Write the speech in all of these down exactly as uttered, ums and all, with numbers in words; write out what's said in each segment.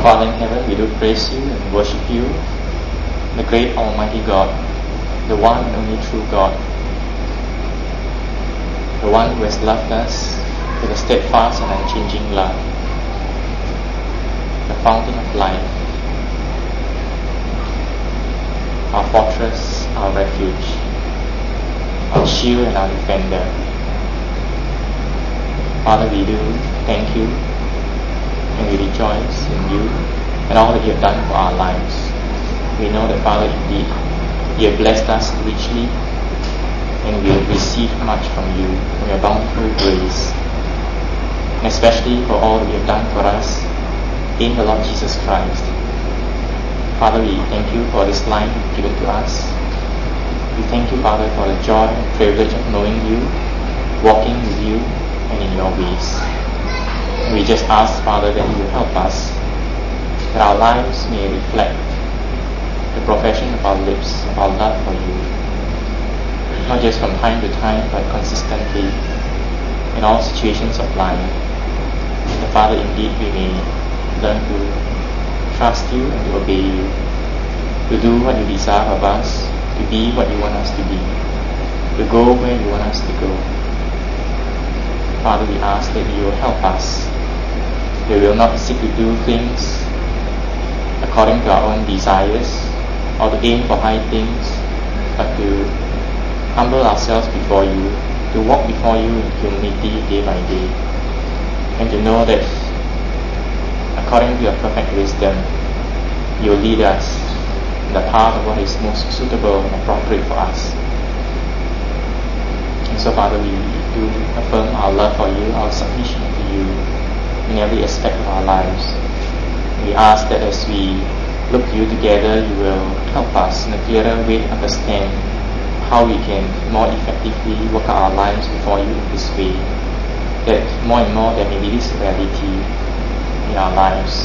Father in heaven, we do praise you and worship you, the great Almighty God, the one and only true God, the one who has loved us with a steadfast and unchanging love, the fountain of life, our fortress, our refuge, our shield and our defender. Father, we do thank you and we rejoice in you and all that you have done for our lives. We know that, Father, indeed, you have blessed us richly and we have received much from you, from your bountiful grace, and especially for all that you have done for us in the Lord Jesus Christ. Father, we thank you for this life given to us. We thank you, Father, for the joy and privilege of knowing you, walking with you, and in your ways. And we just ask, Father, that you will help us, that our lives may reflect the profession of our lips, of our love for you, not just from time to time, but consistently in all situations of life. That, Father, indeed we may learn to trust you and to obey you, to do what you desire of us, to be what you want us to be, to go where you want us to go. Father, we ask that you will help us, that we will not seek to do things according to our own desires or to aim for high things, but to humble ourselves before you, to walk before you in humility day by day, and to know that according to your perfect wisdom, you will lead us in the path of what is most suitable and appropriate for us. And so, Father, we do affirm our love for you, our submission to you in every aspect of our lives. We ask that as we look to you together, you will help us in a clearer way to understand how we can more effectively work out our lives before you in this way, that more and more there may be this reality in our lives.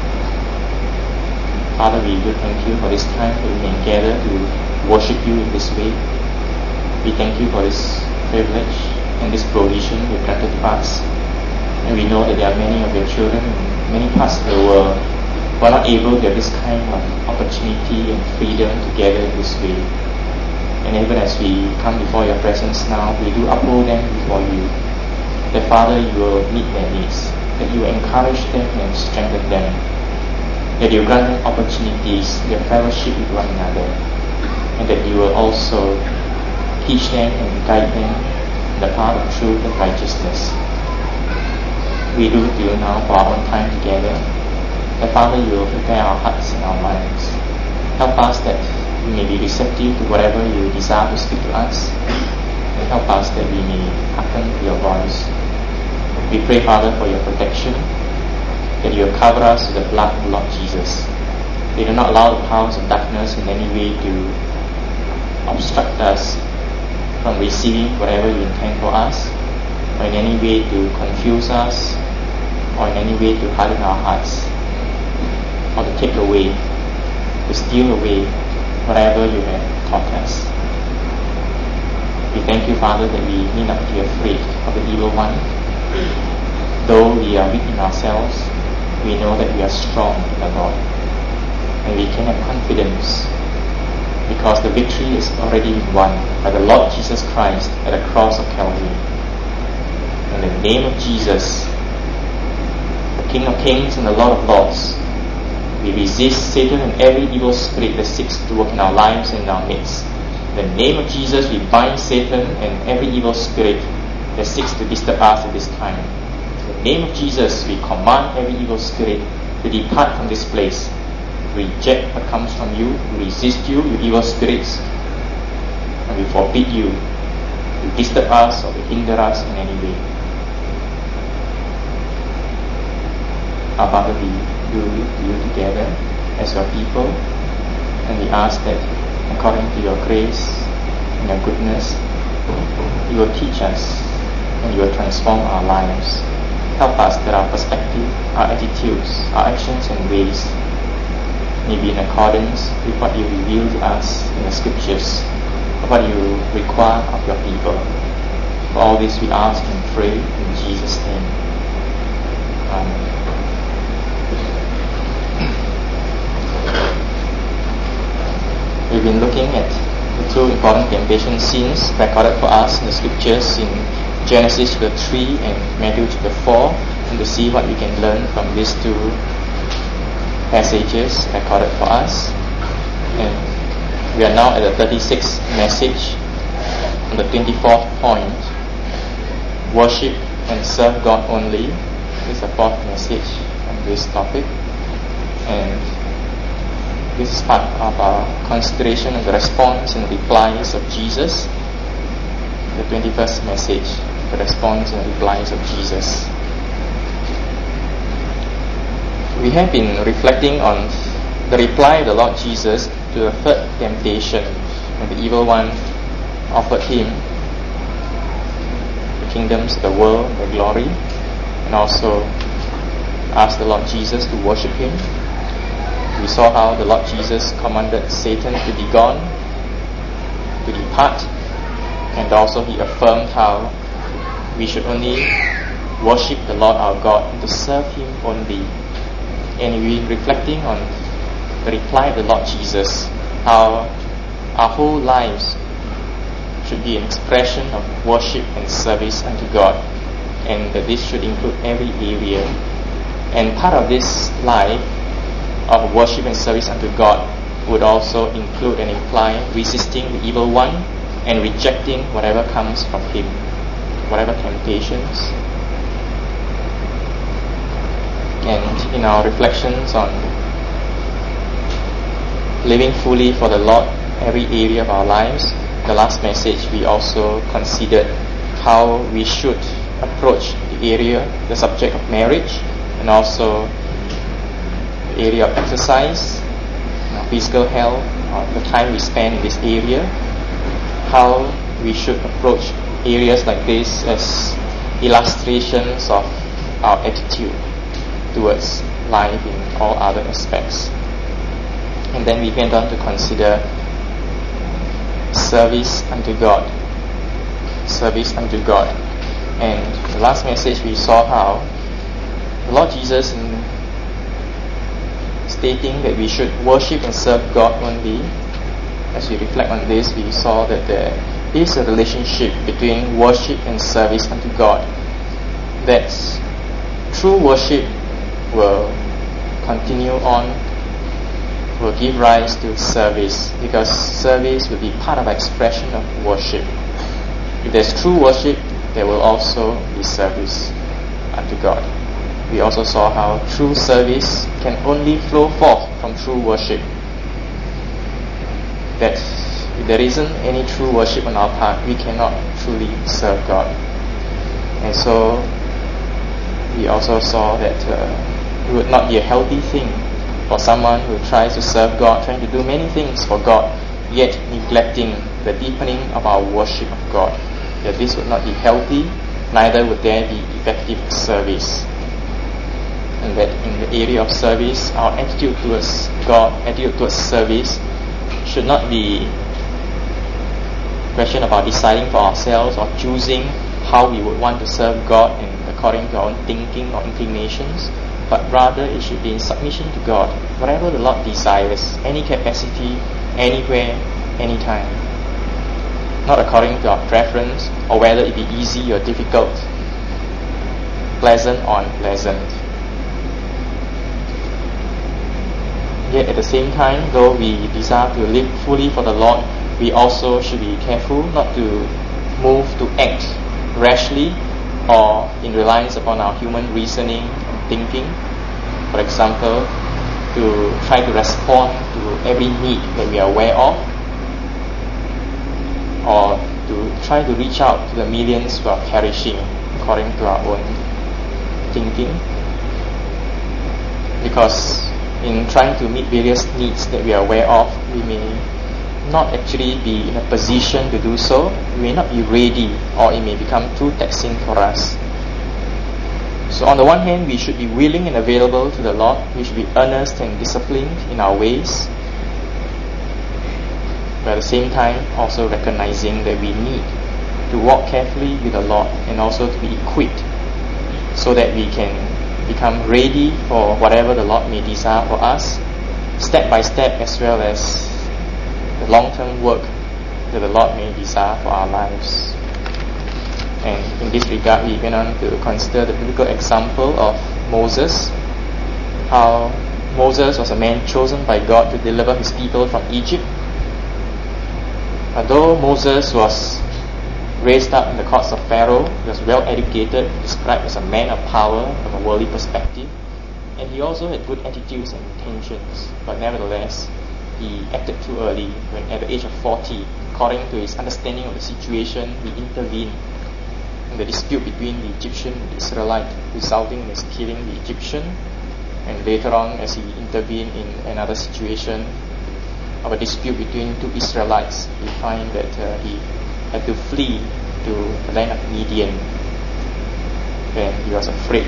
Father, we do thank you for this time that we can gather to worship you in this way. We thank you for this privilege and this provision you granted to us. And we know that there are many of your children in many parts of the world who are not able to have this kind of opportunity and freedom to gather in this way. And even as we come before your presence now, we do uphold them before you. That, Father, you will meet their needs, that you will encourage them and strengthen them, that you will grant them opportunities to have fellowship with one another, and that you will also teach them and guide them in the path of truth and righteousness. We do to you now for our own time together, that, Father, you will prepare our hearts and our minds. Help us that we may be receptive to whatever you desire to speak to us, and help us that we may hearken to your voice. We pray, Father, for your protection, that you will cover us with the blood of the Lord Jesus. They do not allow the powers of darkness in any way to obstruct us from receiving whatever you intend for us, or in any way to confuse us, or in any way to harden our hearts, or to take away, to steal away whatever you have taught us. We thank you, Father, that we need not be afraid of the evil one. Though we are weak in ourselves, we know that we are strong in the Lord, and we can have confidence because the victory is already won by the Lord Jesus Christ at the cross of Calvary. In the name of Jesus, the King of Kings and the Lord of Lords, we resist Satan and every evil spirit that seeks to work in our lives and in our midst. In the name of Jesus, we bind Satan and every evil spirit that seeks to disturb us at this time. In the name of Jesus, we command every evil spirit to depart from this place. Reject what comes from you, we resist you, you evil spirits, and we forbid you to disturb us or to hinder us in any way. Our Father, we do you together as your people, and we ask that according to your grace and your goodness, you will teach us and you will transform our lives. Help us that our perspective, our attitudes, our actions and ways may be in accordance with what you reveal to us in the scriptures, of what you require of your people. For all this we ask and pray in Jesus' name. Amen. looking at the two important temptation scenes recorded for us in the scriptures in Genesis chapter three and Matthew chapter four, and to see what we can learn from these two passages recorded for us. And we are now at the thirty-sixth message on the twenty-fourth point, worship and serve God only. This is the fourth message on this topic, and this is part of our consideration of the response and replies of Jesus. The twenty-first message, the response and replies of Jesus. We have been reflecting on the reply of the Lord Jesus to the third temptation when the evil one offered him the kingdoms of the world, the glory, and also asked the Lord Jesus to worship him. We saw how the Lord Jesus commanded Satan to be gone, to depart, and also he affirmed how we should only worship the Lord our God and to serve him only. And we were reflecting on the reply of the Lord Jesus, how our whole lives should be an expression of worship and service unto God, and that this should include every area. And part of this life of worship and service unto God would also include and imply resisting the evil one and rejecting whatever comes from him, whatever temptations. And in our reflections on living fully for the Lord every area of our lives, the last message we also considered how we should approach the area, the subject of marriage, and also the area of exercise, our physical health, or the time we spend in this area, how we should approach areas like this as illustrations of our attitude towards life in all other aspects. And then we went on to consider service unto God. Service unto God. And the last message we saw how the Lord Jesus, in stating that we should worship and serve God only, as we reflect on this, we saw that there is a relationship between worship and service unto God. That true worship will continue on, will give rise to service, because service will be part of expression of worship. If there's true worship, there will also be service unto God. We also saw how true service can only flow forth from true worship. That if there isn't any true worship on our part, we cannot truly serve God. And so we also saw that uh, it would not be a healthy thing for someone who tries to serve God, trying to do many things for God, yet neglecting the deepening of our worship of God. That this would not be healthy, neither would there be effective service. And that in the area of service, our attitude towards God, attitude towards service, should not be a question about deciding for ourselves or choosing how we would want to serve God and according to our own thinking or inclinations, but rather it should be in submission to God, whatever the Lord desires, any capacity, anywhere, anytime. Not according to our preference, or whether it be easy or difficult, pleasant or unpleasant. Yet at the same time, though we desire to live fully for the Lord, we also should be careful not to move to act rashly or in reliance upon our human reasoning and thinking. For example, to try to respond to every need that we are aware of, or to try to reach out to the millions who are perishing according to our own thinking. Because in trying to meet various needs that we are aware of, we may not actually be in a position to do so. We may not be ready, or it may become too taxing for us. So on the one hand, we should be willing and available to the Lord. We should be earnest and disciplined in our ways, but at the same time also recognizing that we need to walk carefully with the Lord and also to be equipped so that we can become ready for whatever the Lord may desire for us, step by step, as well as the long-term work that the Lord may desire for our lives. And in this regard, we went on to consider the biblical example of Moses, how Moses was a man chosen by God to deliver his people from Egypt. Although Moses was raised up in the courts of Pharaoh, he was well educated, described as a man of power from a worldly perspective, and he also had good attitudes and intentions. But nevertheless, he acted too early when at the age of forty, according to his understanding of the situation, he intervened in the dispute between the Egyptian and the Israelite, resulting in his killing the Egyptian. And later on, as he intervened in another situation of a dispute between two Israelites, we find that uh, he had to flee to the land of Midian when he was afraid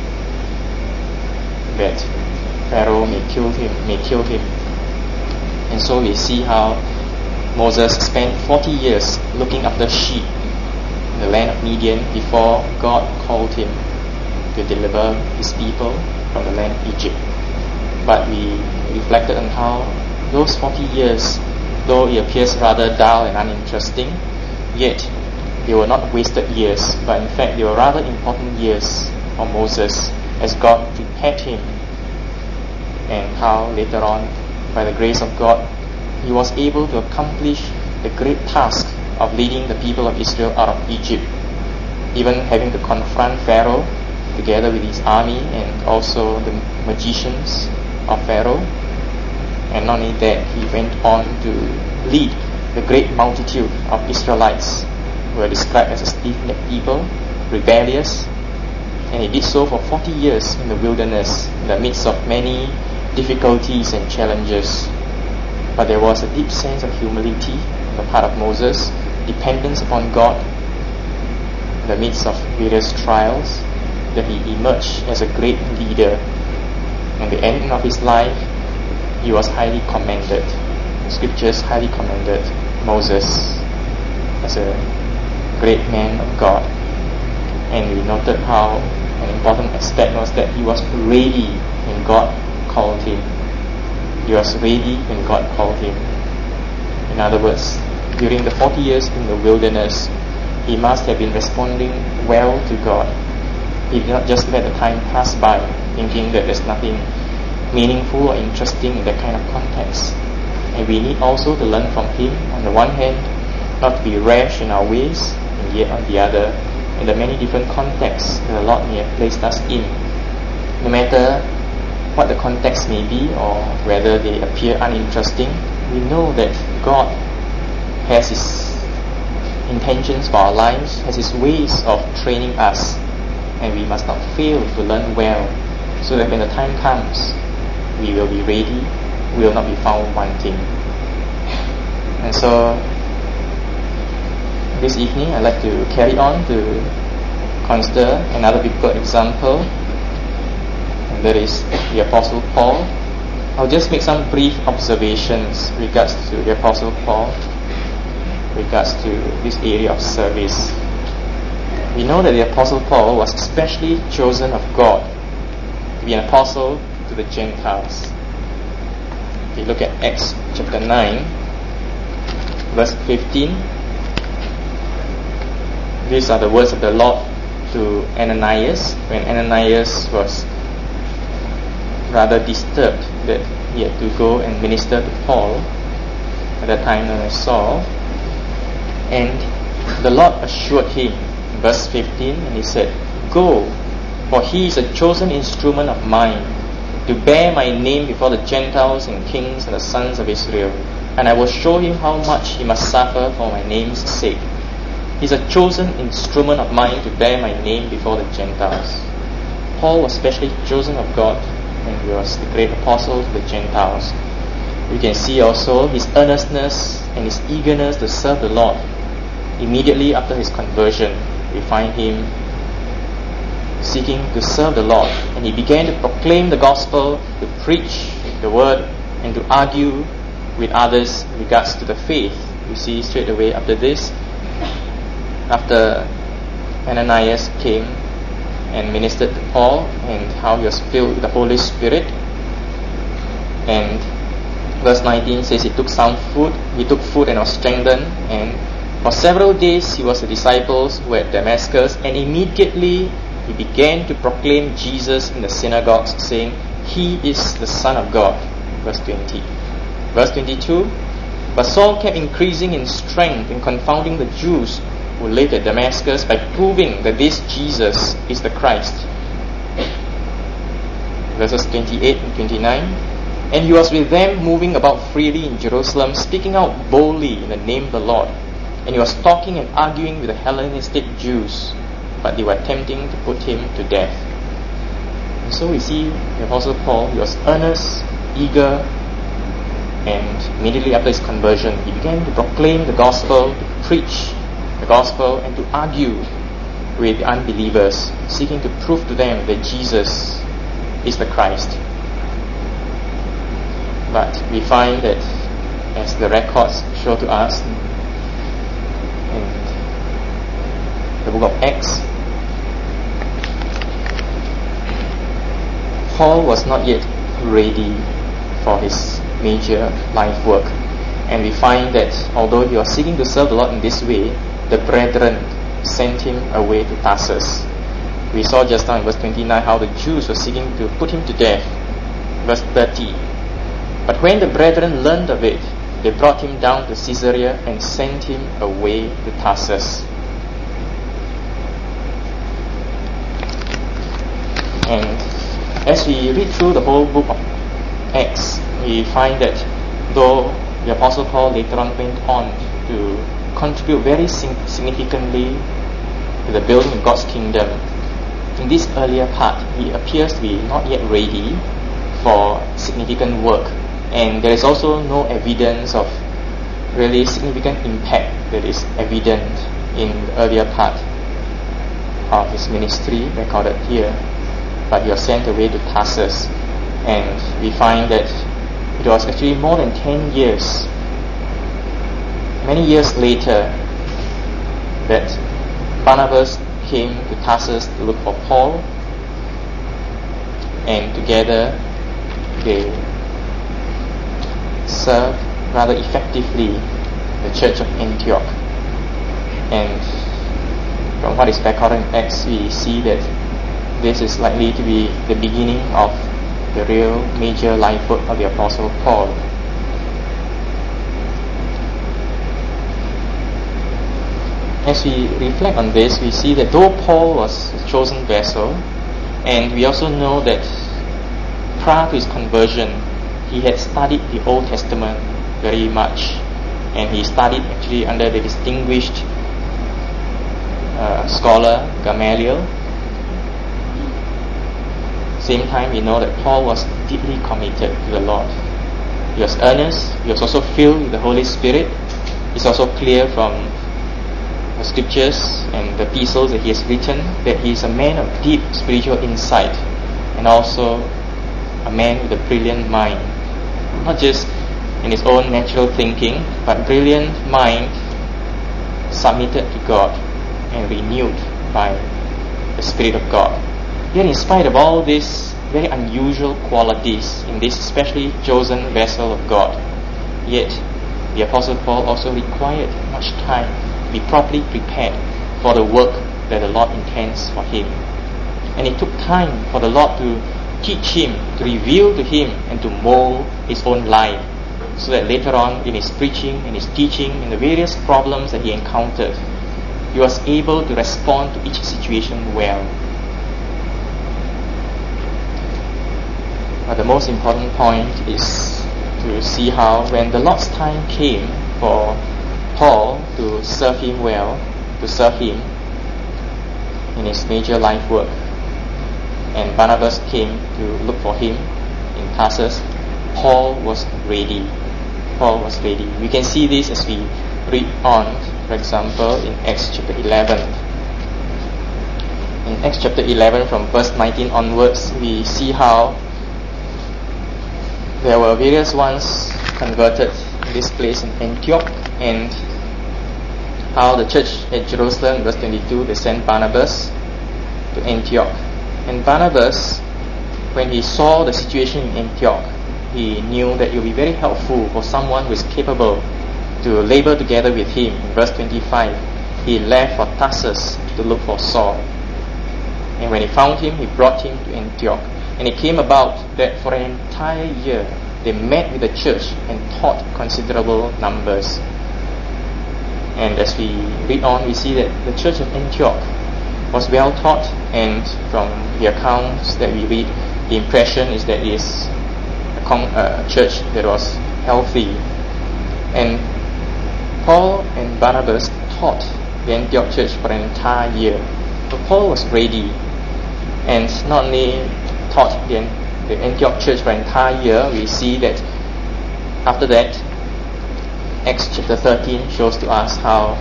that Pharaoh may kill him, may kill him. And so we see how Moses spent forty years looking after sheep in the land of Midian before God called him to deliver his people from the land of Egypt. But we reflected on how those forty years, though it appears rather dull and uninteresting, yet they were not wasted years, but in fact they were rather important years for Moses as God prepared him, and how later on, by the grace of God, he was able to accomplish the great task of leading the people of Israel out of Egypt, even having to confront Pharaoh together with his army and also the magicians of Pharaoh. And not only that, he went on to lead the great multitude of Israelites who are described as a stiff-necked people, rebellious, and he did so for forty years in the wilderness in the midst of many difficulties and challenges. But there was a deep sense of humility on the part of Moses, dependence upon God in the midst of various trials, that he emerged as a great leader. And the end of his life, he was highly commended. The scriptures highly commended Moses as a great man of God. And we noted how an important aspect was that he was ready when God called him. He was ready when God called him. In other words, during the forty years in the wilderness, he must have been responding well to God. He did not just let the time pass by thinking that there's nothing meaningful or interesting in that kind of context. And we need also to learn from him, on the one hand, not to be rash in our ways, and yet on the other, in the many different contexts that the Lord may have placed us in. No matter what the context may be, or whether they appear uninteresting, we know that God has His intentions for our lives, has His ways of training us, and we must not fail to learn well, so that when the time comes, we will be ready, we will not be found wanting. And so, this evening I'd like to carry on to consider another biblical example, and that is the Apostle Paul. I'll just make some brief observations regards to the Apostle Paul, regards to this area of service. We know that the Apostle Paul was especially chosen of God to be an apostle to the Gentiles. If you look at Acts chapter nine, verse fifteen, these are the words of the Lord to Ananias, when Ananias was rather disturbed that he had to go and minister to Paul, at that time known as Saul. And the Lord assured him, in verse fifteen, and he said, "Go, for he is a chosen instrument of mine, to bear my name before the Gentiles and kings and the sons of Israel, and I will show him how much he must suffer for my name's sake." He is a chosen instrument of mine to bear my name before the Gentiles. Paul was specially chosen of God, and he was the great apostle to the Gentiles. We can see also his earnestness and his eagerness to serve the Lord. Immediately after his conversion, we find him seeking to serve the Lord, and he began to proclaim the gospel, to preach the word, and to argue with others in regards to the faith. We see straight away after this, after Ananias came and ministered to Paul, and how he was filled with the Holy Spirit, and Verse nineteen says he took some food, he took food and was strengthened, and for several days he was with the disciples who were at Damascus, and immediately he began to proclaim Jesus in the synagogues, saying, "He is the Son of God." Verse twenty. Verse twenty-two, but Saul kept increasing in strength and confounding the Jews who lived at Damascus by proving that this Jesus is the Christ. Verses twenty-eight and twenty-nine, and he was with them, moving about freely in Jerusalem, speaking out boldly in the name of the Lord. And he was talking and arguing with the Hellenistic Jews, but they were attempting to put him to death. And so we see the Apostle Paul, he was earnest, eager, and immediately after his conversion, he began to proclaim the gospel, to preach the gospel, and to argue with the unbelievers, seeking to prove to them that Jesus is the Christ. But we find that, as the records show to us in the book of Acts, Paul was not yet ready for his major life work. And we find that although he was seeking to serve the Lord in this way, the brethren sent him away to Tarsus. We saw just now in verse twenty-nine how the Jews were seeking to put him to death. Verse thirty, but when the brethren learned of it, they brought him down to Caesarea and sent him away to Tarsus. And as we read through the whole book of Acts, we find that though the Apostle Paul later on went on to contribute very significantly to the building of God's kingdom, in this earlier part, he appears to be not yet ready for significant work. And there is also no evidence of really significant impact that is evident in the earlier part of his ministry recorded here. But he was sent away to Tarsus, and we find that it was actually more than ten years, many years later, that Barnabas came to Tarsus to look for Paul, and together they served rather effectively the church of Antioch. And from what is recorded in Acts, we see that this is likely to be the beginning of the real major life work of the Apostle Paul. As we reflect on this, we see that though Paul was a chosen vessel, and we also know that prior to his conversion, he had studied the Old Testament very much, and he studied actually under the distinguished uh, scholar Gamaliel. Same time, we know that Paul was deeply committed to the Lord. He was earnest. He was also filled with the Holy Spirit. It's also clear from the scriptures and the epistles that he has written that he is a man of deep spiritual insight, and also a man with a brilliant mind, not just in his own natural thinking, but brilliant mind submitted to God and renewed by the Spirit of God. Yet in spite of all these very unusual qualities in this especially chosen vessel of God, yet the Apostle Paul also required much time to be properly prepared for the work that the Lord intends for him. And it took time for the Lord to teach him, to reveal to him, and to mold his own life, so that later on in his preaching and his teaching and the various problems that he encountered, he was able to respond to each situation well. But the most important point is to see how when the Lord's time came for Paul to serve him well, to serve him in his major life work, and Barnabas came to look for him in Tarsus, Paul was ready. Paul was ready. We can see this as we read on, for example, in Acts chapter eleven. In Acts chapter eleven, from verse nineteen onwards, we see how there were various ones converted in this place in Antioch, and how the church at Jerusalem, verse twenty-two, they sent Barnabas to Antioch. And Barnabas, when he saw the situation in Antioch, he knew that it would be very helpful for someone who is capable to labor together with him. In verse twenty-five, he left for Tarsus to look for Saul. And when he found him, he brought him to Antioch. And it came about that for an entire year they met with the church and taught considerable numbers. And as we read on, we see that the church of Antioch was well taught, and from the accounts that we read, the impression is that it is a, con- a church that was healthy. And Paul and Barnabas taught the Antioch church for an entire year. So Paul was ready, and not only taught the, the Antioch church for an entire year, we see that after that, Acts chapter thirteen shows to us how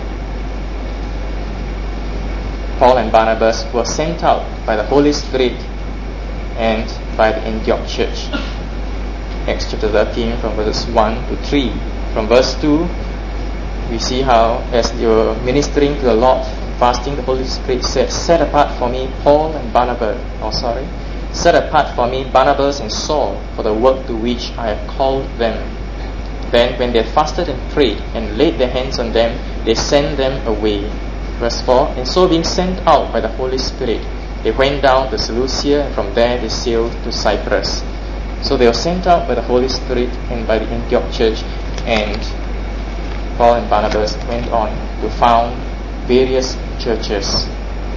Paul and Barnabas were sent out by the Holy Spirit and by the Antioch church. Acts chapter thirteen from verses one to three. From verse two, we see how as they were ministering to the Lord, fasting, the Holy Spirit said, Set apart for me Paul and Barnabas, oh sorry, set apart for me Barnabas and Saul for the work to which I have called them. Then when they fasted and prayed and laid their hands on them, they sent them away. Verse four, and so being sent out by the Holy Spirit, they went down to Seleucia, and from there they sailed to Cyprus. So they were sent out by the Holy Spirit and by the Antioch church, and Paul and Barnabas went on to found various churches.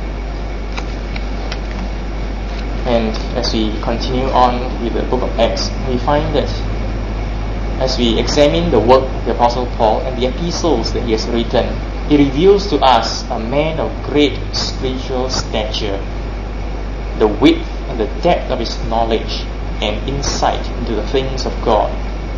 And as we continue on with the book of Acts, we find that as we examine the work of the Apostle Paul and the epistles that he has written, he reveals to us a man of great spiritual stature, the width and the depth of his knowledge and insight into the things of God,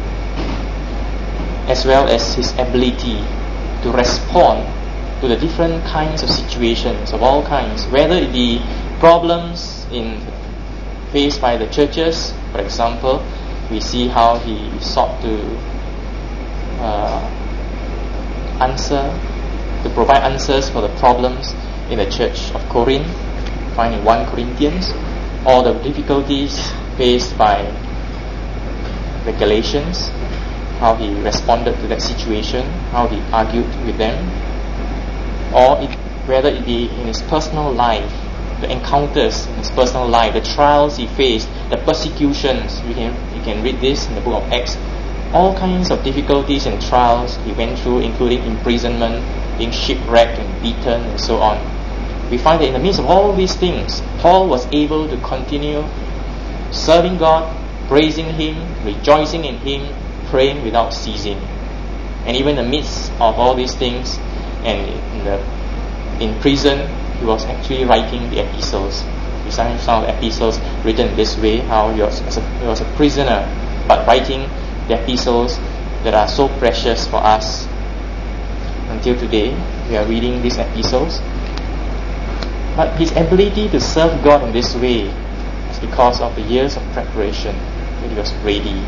as well as his ability to respond to the different kinds of situations of all kinds, whether it be problems in faced by the churches. For example, we see how he sought to uh, answer, to provide answers for the problems in the church of Corinth, find in First Corinthians, or the difficulties faced by the Galatians, how he responded to that situation, how he argued with them, or it, whether it be in his personal life, the encounters in his personal life, the trials he faced, the persecutions. We can you can read this in the book of Acts. All kinds of difficulties and trials he went through, including imprisonment, being shipwrecked and beaten, and so on. We find that in the midst of all these things, Paul was able to continue serving God, praising Him, rejoicing in Him, praying without ceasing. And even in the midst of all these things, and in the in prison, he was actually writing the epistles. We find some epistles written this way, how he was, a, he was a prisoner, but writing the epistles that are so precious for us. Until today, we are reading these epistles. But his ability to serve God in this way is because of the years of preparation that he was ready.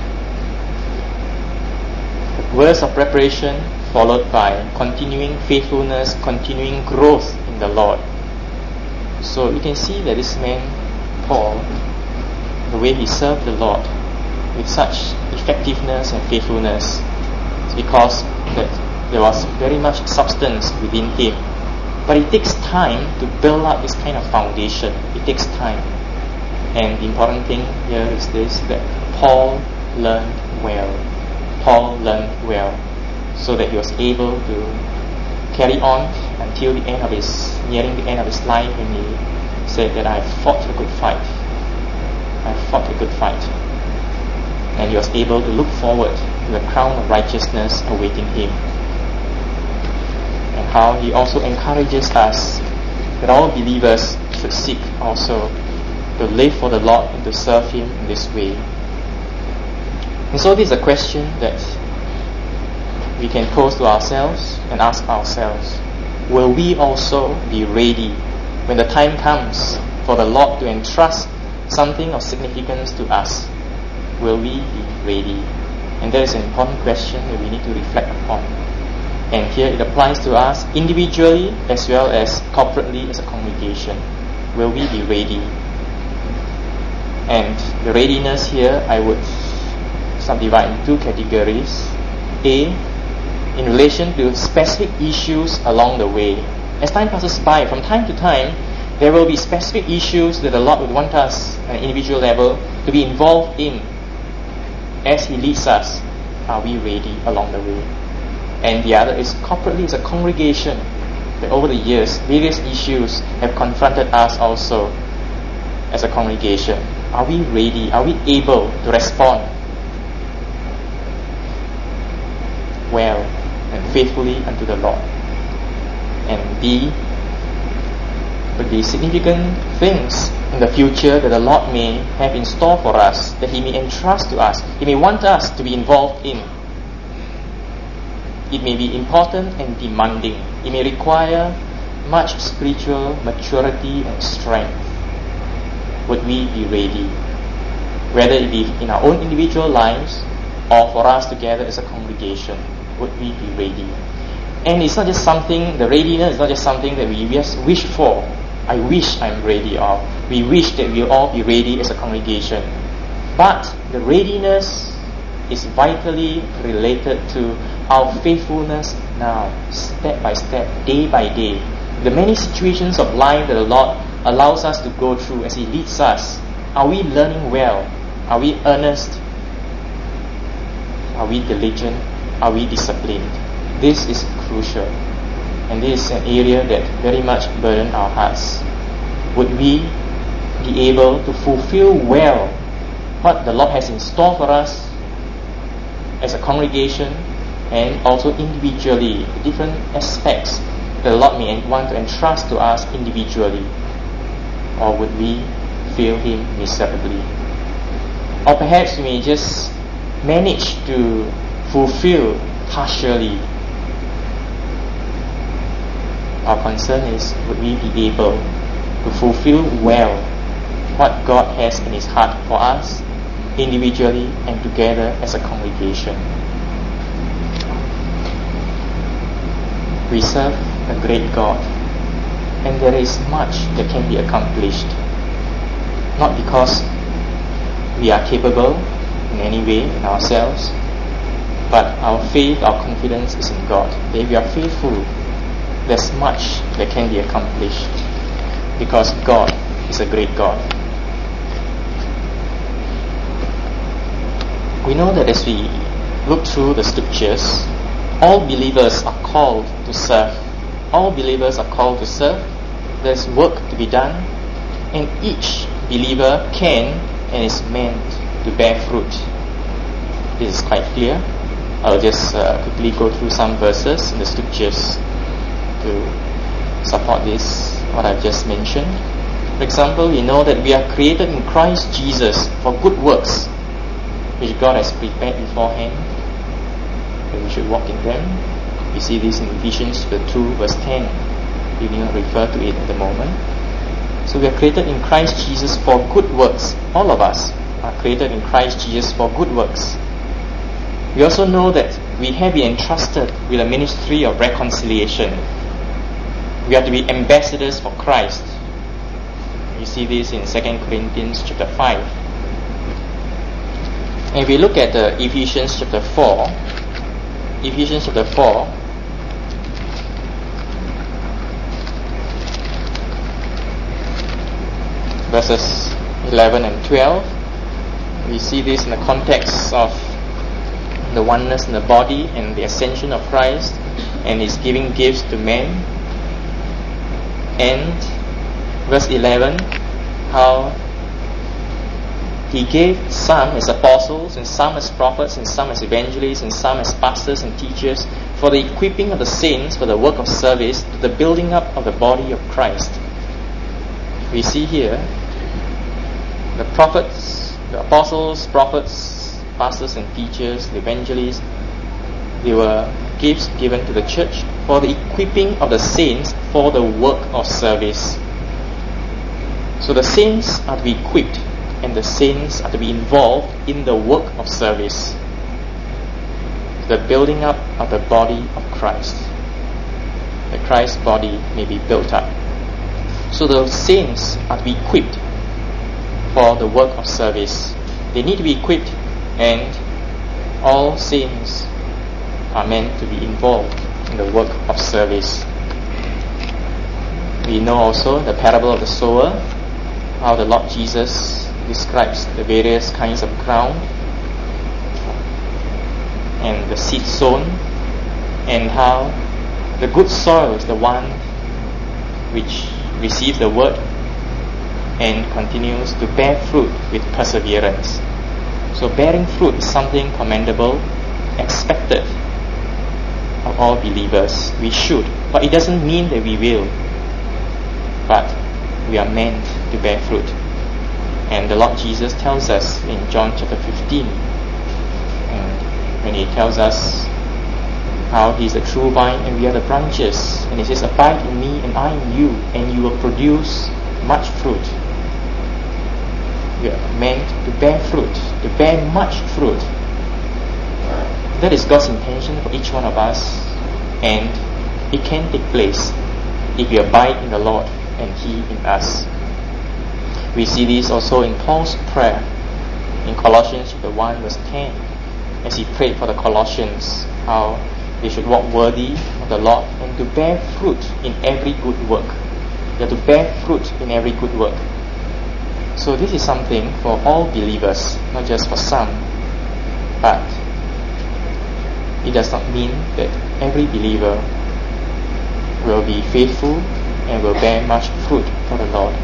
The years of preparation followed by continuing faithfulness, continuing growth in the Lord. So you can see that this man, Paul, the way he served the Lord with such effectiveness and faithfulness, is because that there was very much substance within him. But it takes time to build up this kind of foundation. It takes time. And the important thing here is this, that Paul learned well. Paul learned well, so that he was able to carry on until the end of his, nearing the end of his life, when he said that I fought a good fight. I fought a good fight. And he was able to look forward to the crown of righteousness awaiting him. And how he also encourages us that all believers should seek also to live for the Lord and to serve Him in this way. And so this is a question that we can pose to ourselves and ask ourselves: will we also be ready when the time comes for the Lord to entrust something of significance to us? Will we be ready? And that is an important question that we need to reflect upon. And here it applies to us individually as well as corporately as a congregation. Will we be ready? And the readiness here, I would subdivide in two categories. A, in relation to specific issues along the way. As time passes by, from time to time, there will be specific issues that the Lord would want us at an individual level to be involved in. As He leads us, are we ready along the way? And the other is corporately as a congregation, that over the years, various issues have confronted us also as a congregation. Are we ready? Are we able to respond well and faithfully unto the Lord? And B, with the significant things in the future that the Lord may have in store for us, that He may entrust to us, He may want us to be involved in. It may be important and demanding. It may require much spiritual maturity and strength. Would we be ready? Whether it be in our own individual lives or for us together as a congregation, would we be ready? And it's not just something, the readiness is not just something that we just wish for. I wish I'm ready, or we wish that we'll all be ready as a congregation. But the readiness is vitally related to our faithfulness now, step by step, day by day. The many situations of life that the Lord allows us to go through as He leads us. Are we learning well? Are we earnest? Are we diligent? Are we disciplined? This is crucial. And this is an area that very much burden our hearts. Would we be able to fulfill well what the Lord has in store for us as a congregation, and also individually, different aspects that the Lord may want to entrust to us individually? Or would we fail Him miserably? Or perhaps we may just manage to fulfill partially. Our concern is, would we be able to fulfill well what God has in His heart for us, individually and together as a congregation? We serve a great God, and there is much that can be accomplished, not because we are capable in any way in ourselves, but our faith, our confidence is in God. If we are faithful, there's much that can be accomplished, because God is a great God. We know that as we look through the scriptures, all believers are called to serve. All believers are called to serve. There's work to be done, and each believer can and is meant to bear fruit. This is quite clear. I'll just uh, quickly go through some verses in the scriptures to support this, what I've just mentioned. For example, we know that we are created in Christ Jesus for good works, which God has prepared beforehand, and we should walk in them. We see this in Ephesians two verse ten. We will not refer to it at the moment. So we are created in Christ Jesus for good works. All of us are created in Christ Jesus for good works. We also know that we have been entrusted with a ministry of reconciliation. We are to be ambassadors for Christ. You see this in Second Corinthians chapter five. And if we look at uh, Ephesians chapter four, Ephesians chapter four, verses eleven and twelve, we see this in the context of the oneness in the body and the ascension of Christ and His giving gifts to men. And verse eleven, how He gave some as apostles, and some as prophets, and some as evangelists, and some as pastors and teachers, for the equipping of the saints for the work of service, to the building up of the body of Christ. We see here the prophets, the apostles, prophets, pastors and teachers, the evangelists, they were gifts given to the church for the equipping of the saints for the work of service. So the saints are to be equipped, and the saints are to be involved in the work of service, the building up of the body of Christ, that Christ's body may be built up. So the saints are to be equipped for the work of service. They need to be equipped, and all saints are meant to be involved in the work of service. We know also the parable of the sower, how the Lord Jesus describes the various kinds of ground and the seed sown, and how the good soil is the one which receives the word and continues to bear fruit with perseverance. So bearing fruit is something commendable, expected of all believers. We should, but it doesn't mean that we will, but we are meant to bear fruit. And the Lord Jesus tells us in John chapter fifteen, and when He tells us how He is the true vine and we are the branches, and He says, abide in me and I in you, and you will produce much fruit. We are meant to bear fruit, to bear much fruit. That is God's intention for each one of us, and it can take place if we abide in the Lord and He in us. We see this also in Paul's prayer in Colossians chapter one verse ten, as he prayed for the Colossians, how they should walk worthy of the Lord and to bear fruit in every good work. They are to bear fruit in every good work. So this is something for all believers, not just for some. But it does not mean that every believer will be faithful and will bear much fruit for the Lord.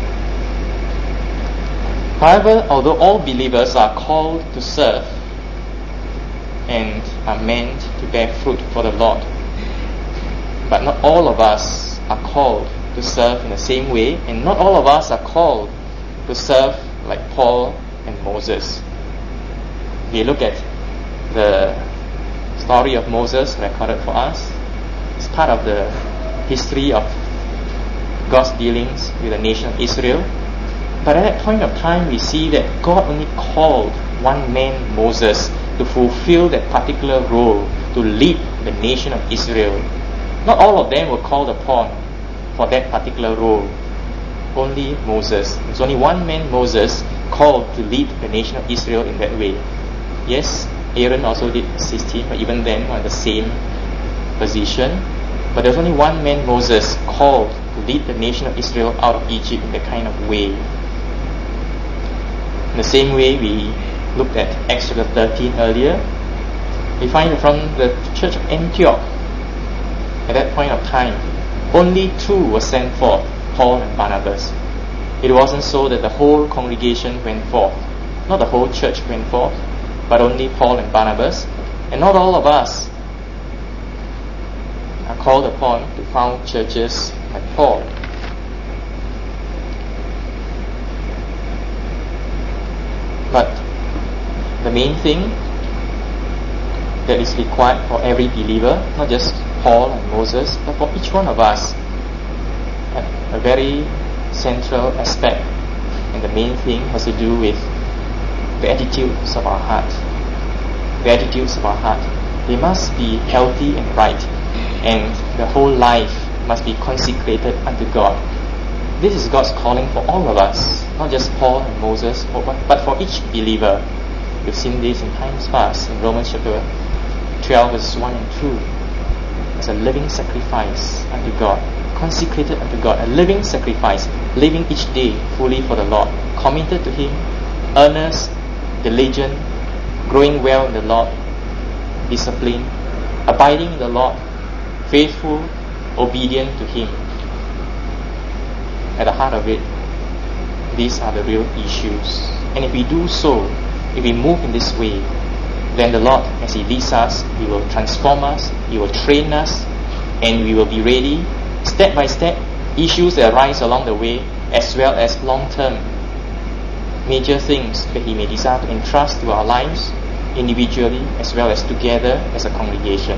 However, although all believers are called to serve and are meant to bear fruit for the Lord, but not all of us are called to serve in the same way, and not all of us are called to serve like Paul and Moses. We look at the story of Moses recorded for us. It's part of the history of God's dealings with the nation of Israel. But at that point of time, we see that God only called one man, Moses, to fulfill that particular role, to lead the nation of Israel. Not all of them were called upon for that particular role. Only Moses. There's only one man, Moses, called to lead the nation of Israel in that way. Yes, Aaron also did assist him, but even then, on the same position. But there's only one man, Moses, called to lead the nation of Israel out of Egypt in that kind of way. In the same way, we looked at Acts chapter thirteen earlier. We find from the church of Antioch, at that point of time, only two were sent forth, Paul and Barnabas. It wasn't so that the whole congregation went forth. Not the whole church went forth, but only Paul and Barnabas. And not all of us are called upon to found churches like Paul. But the main thing that is required for every believer, not just Paul and Moses, but for each one of us, a very central aspect, and the main thing has to do with the attitudes of our heart. The attitudes of our heart. They must be healthy and right, and the whole life must be consecrated unto God. This is God's calling for all of us, not just Paul and Moses, but for each believer. We've seen this in times past in Romans chapter twelve, verses one and two. As a living sacrifice unto God, consecrated unto God, a living sacrifice, living each day fully for the Lord, committed to Him, earnest, diligent, growing well in the Lord, disciplined, abiding in the Lord, faithful, obedient to Him. At the heart of it, these are the real issues. And if we do so, if we move in this way, then the Lord, as He leads us, He will transform us, He will train us, and we will be ready, step by step, issues that arise along the way, as well as long-term major things that He may desire to entrust to our lives, individually as well as together as a congregation.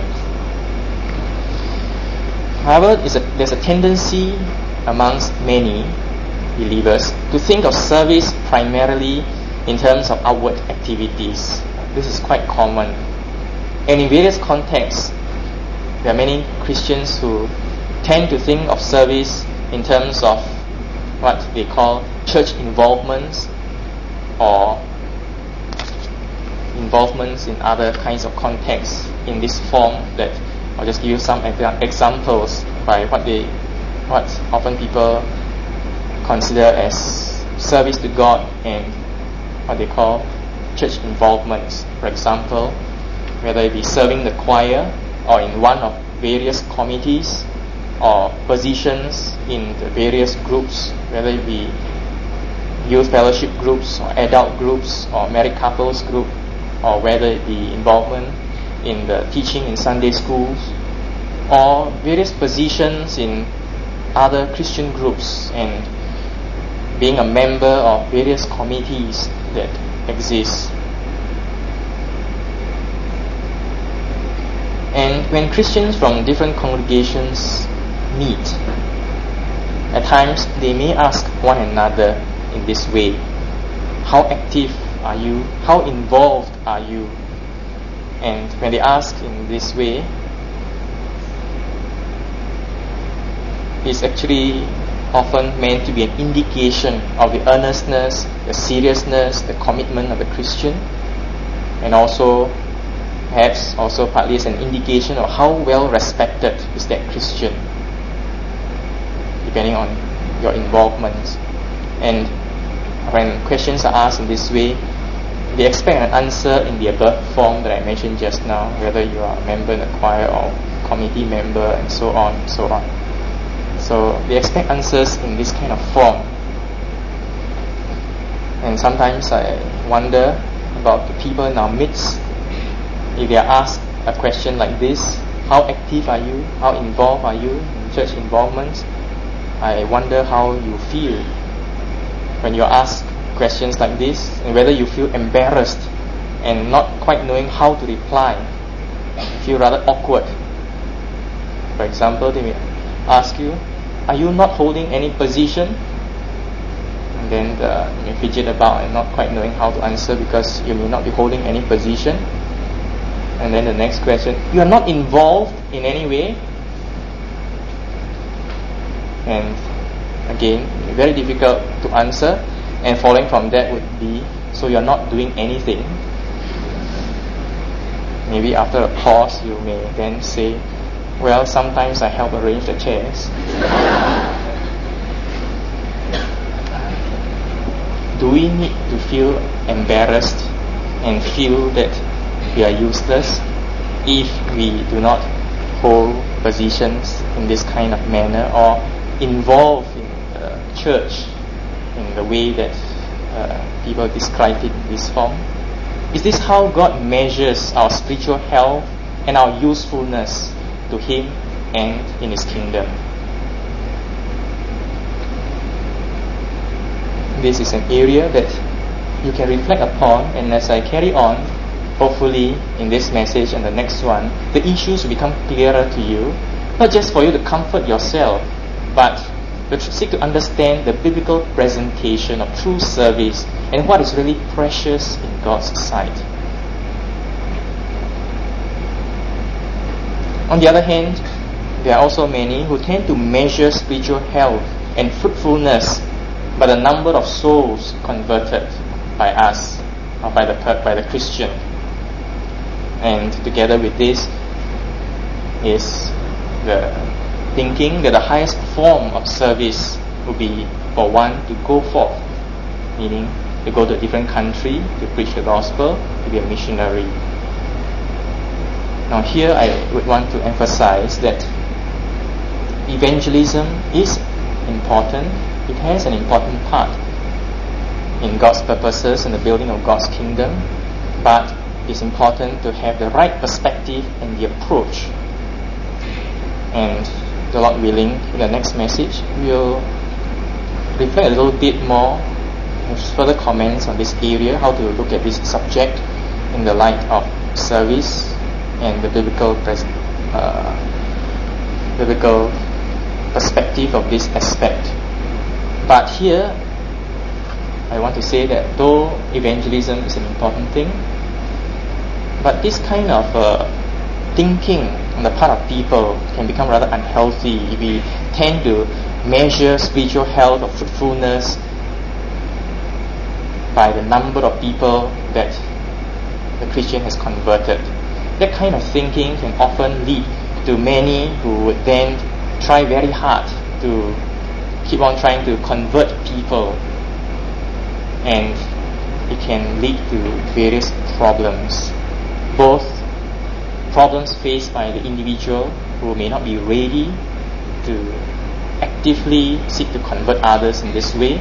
However, there's a, there's a tendency amongst many believers to think of service primarily in terms of outward activities. This is quite common. And in various contexts, there are many Christians who tend to think of service in terms of what they call church involvements, or involvements in other kinds of contexts in this form. That I'll just give you some examples by what they, what often people consider as service to God and what they call church involvements. For example, whether it be serving the choir or in one of various committees or positions in the various groups, whether it be youth fellowship groups or adult groups or married couples group, or whether it be involvement in the teaching in Sunday schools, or various positions in other Christian groups and being a member of various committees that exist. And when Christians from different congregations meet, at times they may ask one another in this way: how active are you? How involved are you? And when they ask in this way, it's actually often meant to be an indication of the earnestness, the seriousness, the commitment of the Christian, and also perhaps also partly as an indication of how well respected is that Christian, depending on your involvement. And when questions are asked in this way, they expect an answer in the above form that I mentioned just now, whether you are a member in the choir or committee member, and so on and so on. So they expect answers in this kind of form. And sometimes I wonder about the people in our midst. If they are asked a question like this: how active are you? How involved are you in church involvement? I wonder how you feel when you're asked questions like this, and whether you feel embarrassed and not quite knowing how to reply. You feel rather awkward. For example, they may ask you, are you not holding any position? And then the, you may fidget about and not quite knowing how to answer because you may not be holding any position. And then the next question, you are not involved in any way? And again, very difficult to answer. And following from that would be, so you are not doing anything. Maybe after a pause, you may then say, well, sometimes I help arrange the chairs. Do we need to feel embarrassed and feel that we are useless if we do not hold positions in this kind of manner, or involved in the church in the way that uh, people describe it in this form? Is this how God measures our spiritual health and our usefulness to Him and in His kingdom? This is an area that you can reflect upon, and as I carry on, hopefully in this message and the next one, the issues will become clearer to you, not just for you to comfort yourself, but to seek to understand the biblical presentation of true service and what is really precious in God's sight. On the other hand, there are also many who tend to measure spiritual health and fruitfulness by the number of souls converted by us, or by the by the Christian. And together with this is the thinking that the highest form of service would be for one to go forth, meaning to go to a different country to preach the gospel, to be a missionary. Now here I would want to emphasize that evangelism is important. It has an important part in God's purposes and the building of God's kingdom, but it's important to have the right perspective and the approach. And the Lord willing, in the next message, we'll reflect a little bit more, have further comments on this area, how to look at this subject in the light of service and the biblical pres- uh, biblical perspective of this aspect. But here, I want to say that though evangelism is an important thing, but this kind of uh, thinking on the part of people can become rather unhealthy if we tend to measure spiritual health or fruitfulness by the number of people that the Christian has converted. That kind of thinking can often lead to many who would then try very hard to keep on trying to convert people, and it can lead to various problems, both problems faced by the individual who may not be ready to actively seek to convert others in this way,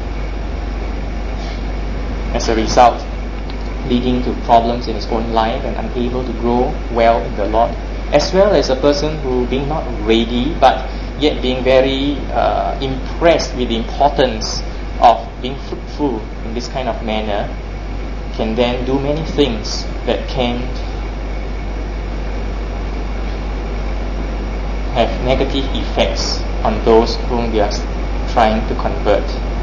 as a result leading to problems in his own life and unable to grow well in the Lord, as well as a person who being not ready but yet being very uh, impressed with the importance of being fruitful in this kind of manner, can then do many things that can have negative effects on those whom we are trying to convert.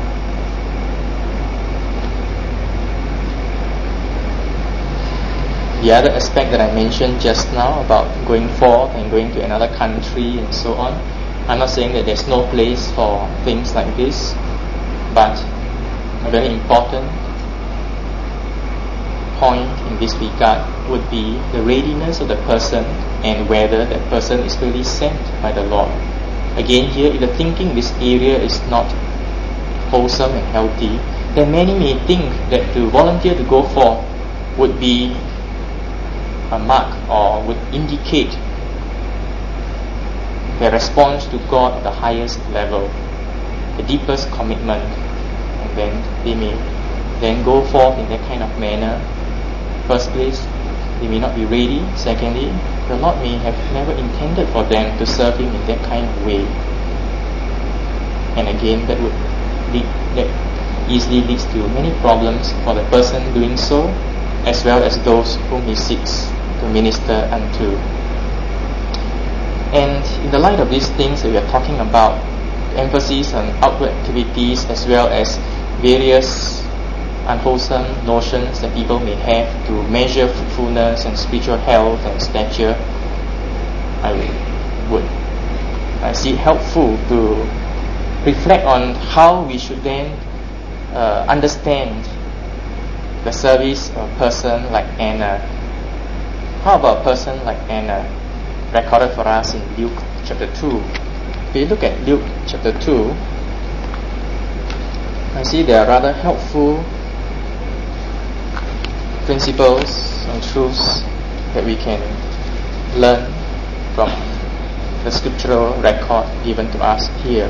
The other aspect that I mentioned just now about going forth and going to another country and so on, I'm not saying that there's no place for things like this, but a very important point in this regard would be the readiness of the person and whether that person is really sent by the Lord. Again, here, if the thinking in this area is not wholesome and healthy, then many may think that to volunteer to go forth would be a mark or would indicate their response to God at the highest level, the deepest commitment, and then they may then go forth in that kind of manner. First place, they may not be ready. Secondly, the Lord may have never intended for them to serve Him in that kind of way. And again, that would lead, that easily leads to many problems for the person doing so, as well as those whom he seeks to minister unto. And in the light of these things that we are talking about, emphasis on outward activities as well as various unwholesome notions that people may have to measure fruitfulness and spiritual health and stature, I would I see it helpful to reflect on how we should then uh, understand the service of a person like Anna. How about a person like Anna, recorded for us in Luke chapter two? If we look at Luke chapter two, I see there are rather helpful principles and truths that we can learn from the scriptural record given to us here.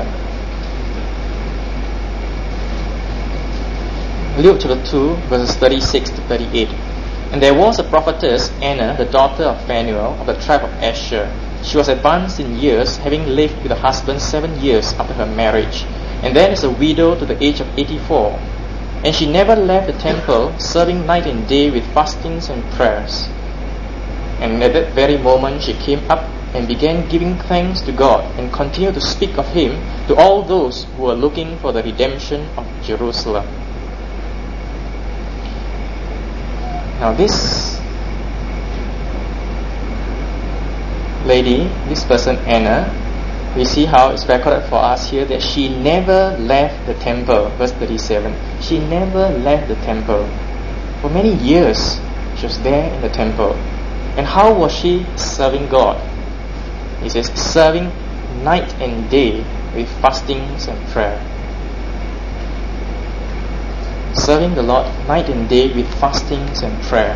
Luke chapter two, verses thirty-six to thirty-eight. And there was a prophetess, Anna, the daughter of Phanuel, of the tribe of Asher. She was advanced in years, having lived with her husband seven years after her marriage, and then is a widow to the age of eighty-four. And she never left the temple, serving night and day with fastings and prayers. And at that very moment she came up and began giving thanks to God, and continued to speak of Him to all those who were looking for the redemption of Jerusalem. Now this lady, this person Anna, we see how it's recorded for us here that she never left the temple. Verse thirty-seven. She never left the temple. For many years she was there in the temple. And how was she serving God? He says, serving night and day with fastings and prayer. Serving the Lord night and day with fastings and prayer.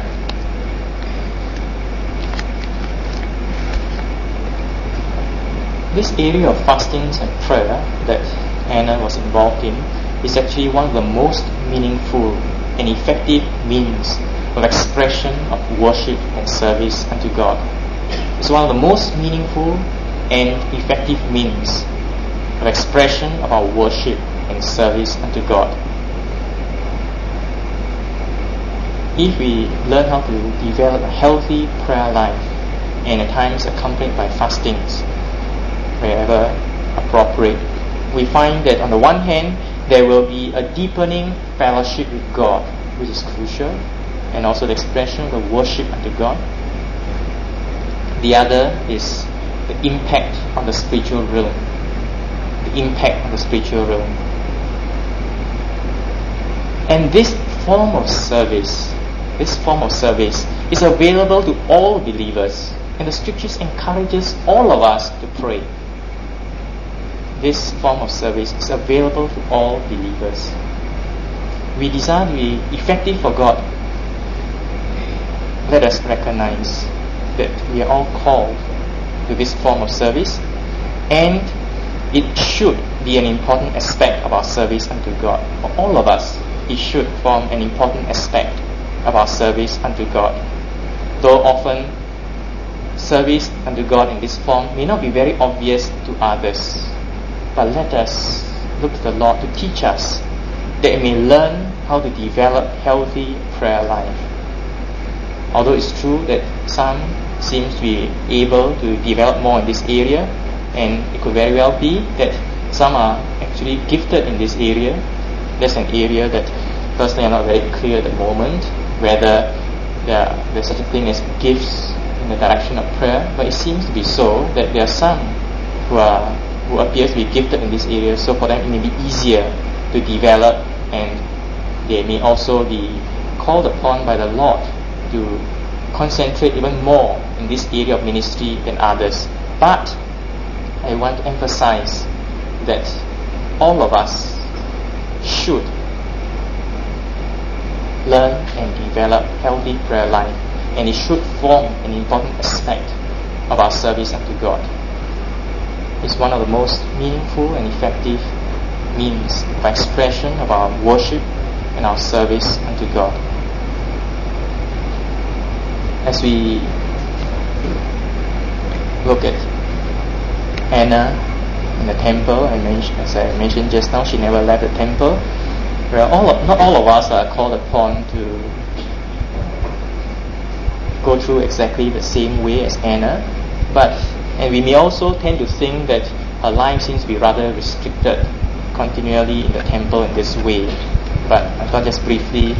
This area of fastings and prayer that Anna was involved in is actually one of the most meaningful and effective means of expression of worship and service unto God. It's one of the most meaningful and effective means of expression of our worship and service unto God. If we learn how to develop a healthy prayer life, and at times accompanied by fastings, wherever appropriate, we find that on the one hand, there will be a deepening fellowship with God, which is crucial, and also the expression of the worship unto God. The other is the impact on the spiritual realm. The impact on the spiritual realm. And this form of service this form of service is available to all believers, and the scriptures encourages all of us to pray. This form of service is available to all believers. We desire to be effective for God. Let us recognize that we are all called to this form of service, and it should be an important aspect of our service unto God. For all of us, it should form an important aspect of our service unto God. Though often service unto God in this form may not be very obvious to others, but let us look to the Lord to teach us that we may learn how to develop healthy prayer life. Although it's true that some seems to be able to develop more in this area, and it could very well be that some are actually gifted in this area. That's an area that personally I'm not very clear at the moment whether there, there's such a thing as gifts in the direction of prayer, but it seems to be so that there are some who are who appears to be gifted in this area, so for them it may be easier to develop, and they may also be called upon by the Lord to concentrate even more in this area of ministry than others. But I want to emphasize that all of us should learn and develop healthy prayer life, and it should form an important aspect of our service unto God. It's one of the most meaningful and effective means of expression of our worship and our service unto God. As we look at Anna in the temple, I mentioned, as I mentioned just now, she never left the temple. Well, all of, not all of us are called upon to go through exactly the same way as Anna, but and we may also tend to think that her life seems to be rather restricted continually in the temple in this way. But I thought just briefly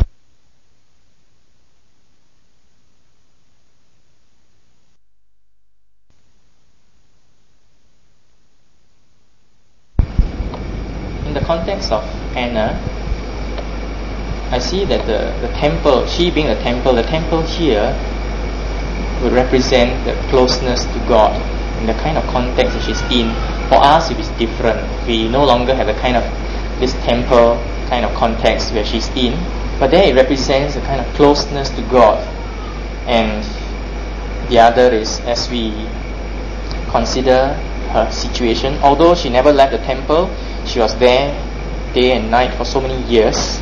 in the context of Anna, I see that the, the temple, she being a temple, the temple here would represent the closeness to God in the kind of context that she's in. For us, it is different. We no longer have a kind of this temple kind of context where she's in, but there it represents a kind of closeness to God. And the other is, as we consider her situation, although she never left the temple, she was there day and night for so many years.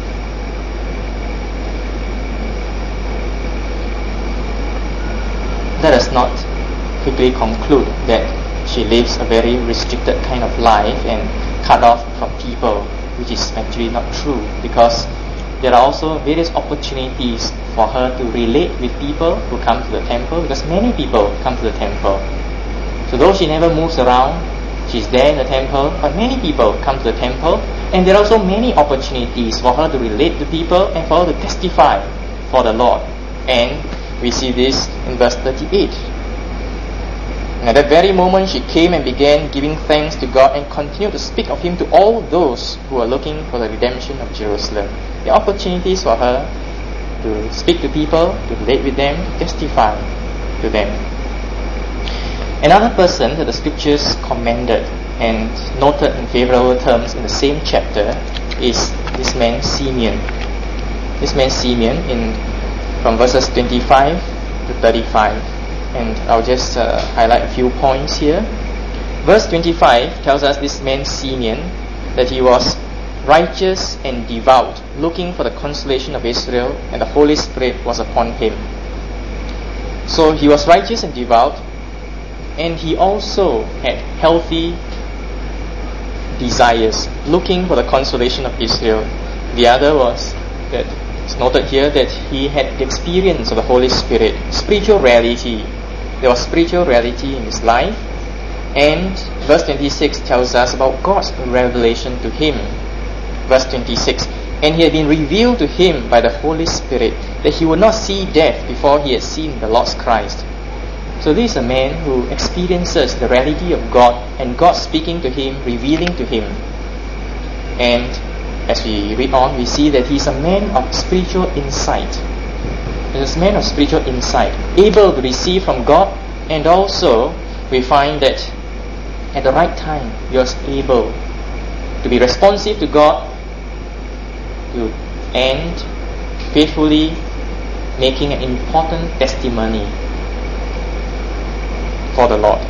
Let us not quickly conclude that she lives a very restricted kind of life and cut off from people, which is actually not true, because there are also various opportunities for her to relate with people who come to the temple, because many people come to the temple. So though she never moves around, she's there in the temple, but many people come to the temple, and there are also many opportunities for her to relate to people and for her to testify for the Lord. And we see this in verse thirty-eight. And at that very moment she came and began giving thanks to God and continued to speak of Him to all those who are looking for the redemption of Jerusalem. The opportunities for her to speak to people, to relate with them, to testify to them. Another person that the scriptures commended and noted in favorable terms in the same chapter is this man Simeon. This man Simeon in from verses twenty-five to thirty-five. And I'll just uh, highlight a few points here. Verse twenty-five tells us this man Simeon that he was righteous and devout, looking for the consolation of Israel, and the Holy Spirit was upon him. So he was righteous and devout, and he also had healthy desires, looking for the consolation of Israel. The other was that it's noted here that he had the experience of the Holy Spirit, spiritual reality. There was spiritual reality in his life. And verse twenty-six tells us about God's revelation to him. Verse twenty-six, and he had been revealed to him by the Holy Spirit that he would not see death before he had seen the Lord's Christ. So this is a man who experiences the reality of God, and God speaking to him, revealing to him. And as we read on, we see that he is a man of spiritual insight. This man of spiritual insight, able to receive from God, and also we find that at the right time he was able to be responsive to God, to and faithfully making an important testimony for the Lord.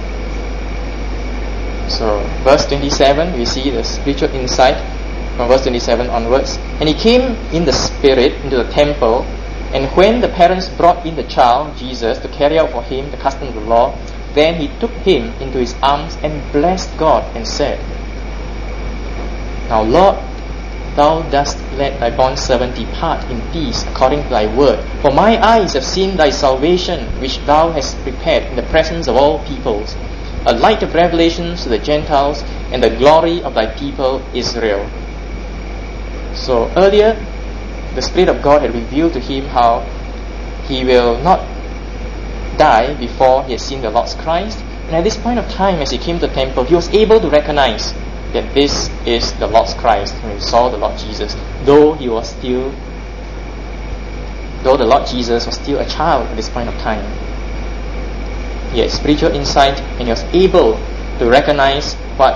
So verse twenty-seven, we see the spiritual insight from verse twenty-seven onwards. And he came in the Spirit into the temple, and when the parents brought in the child Jesus to carry out for him the custom of the law, then he took him into his arms and blessed God and said, Now Lord, thou dost let thy bondservant depart in peace according to thy word. For my eyes have seen thy salvation, which thou hast prepared in the presence of all peoples, a light of revelations to the Gentiles, and the glory of thy people Israel. So earlier, the Spirit of God had revealed to him how he will not die before he has seen the Lord's Christ. And at this point of time, as he came to the temple, he was able to recognize that this is the Lord's Christ when he saw the Lord Jesus, though he was still, though the Lord Jesus was still a child at this point of time. He had spiritual insight, and he was able to recognize what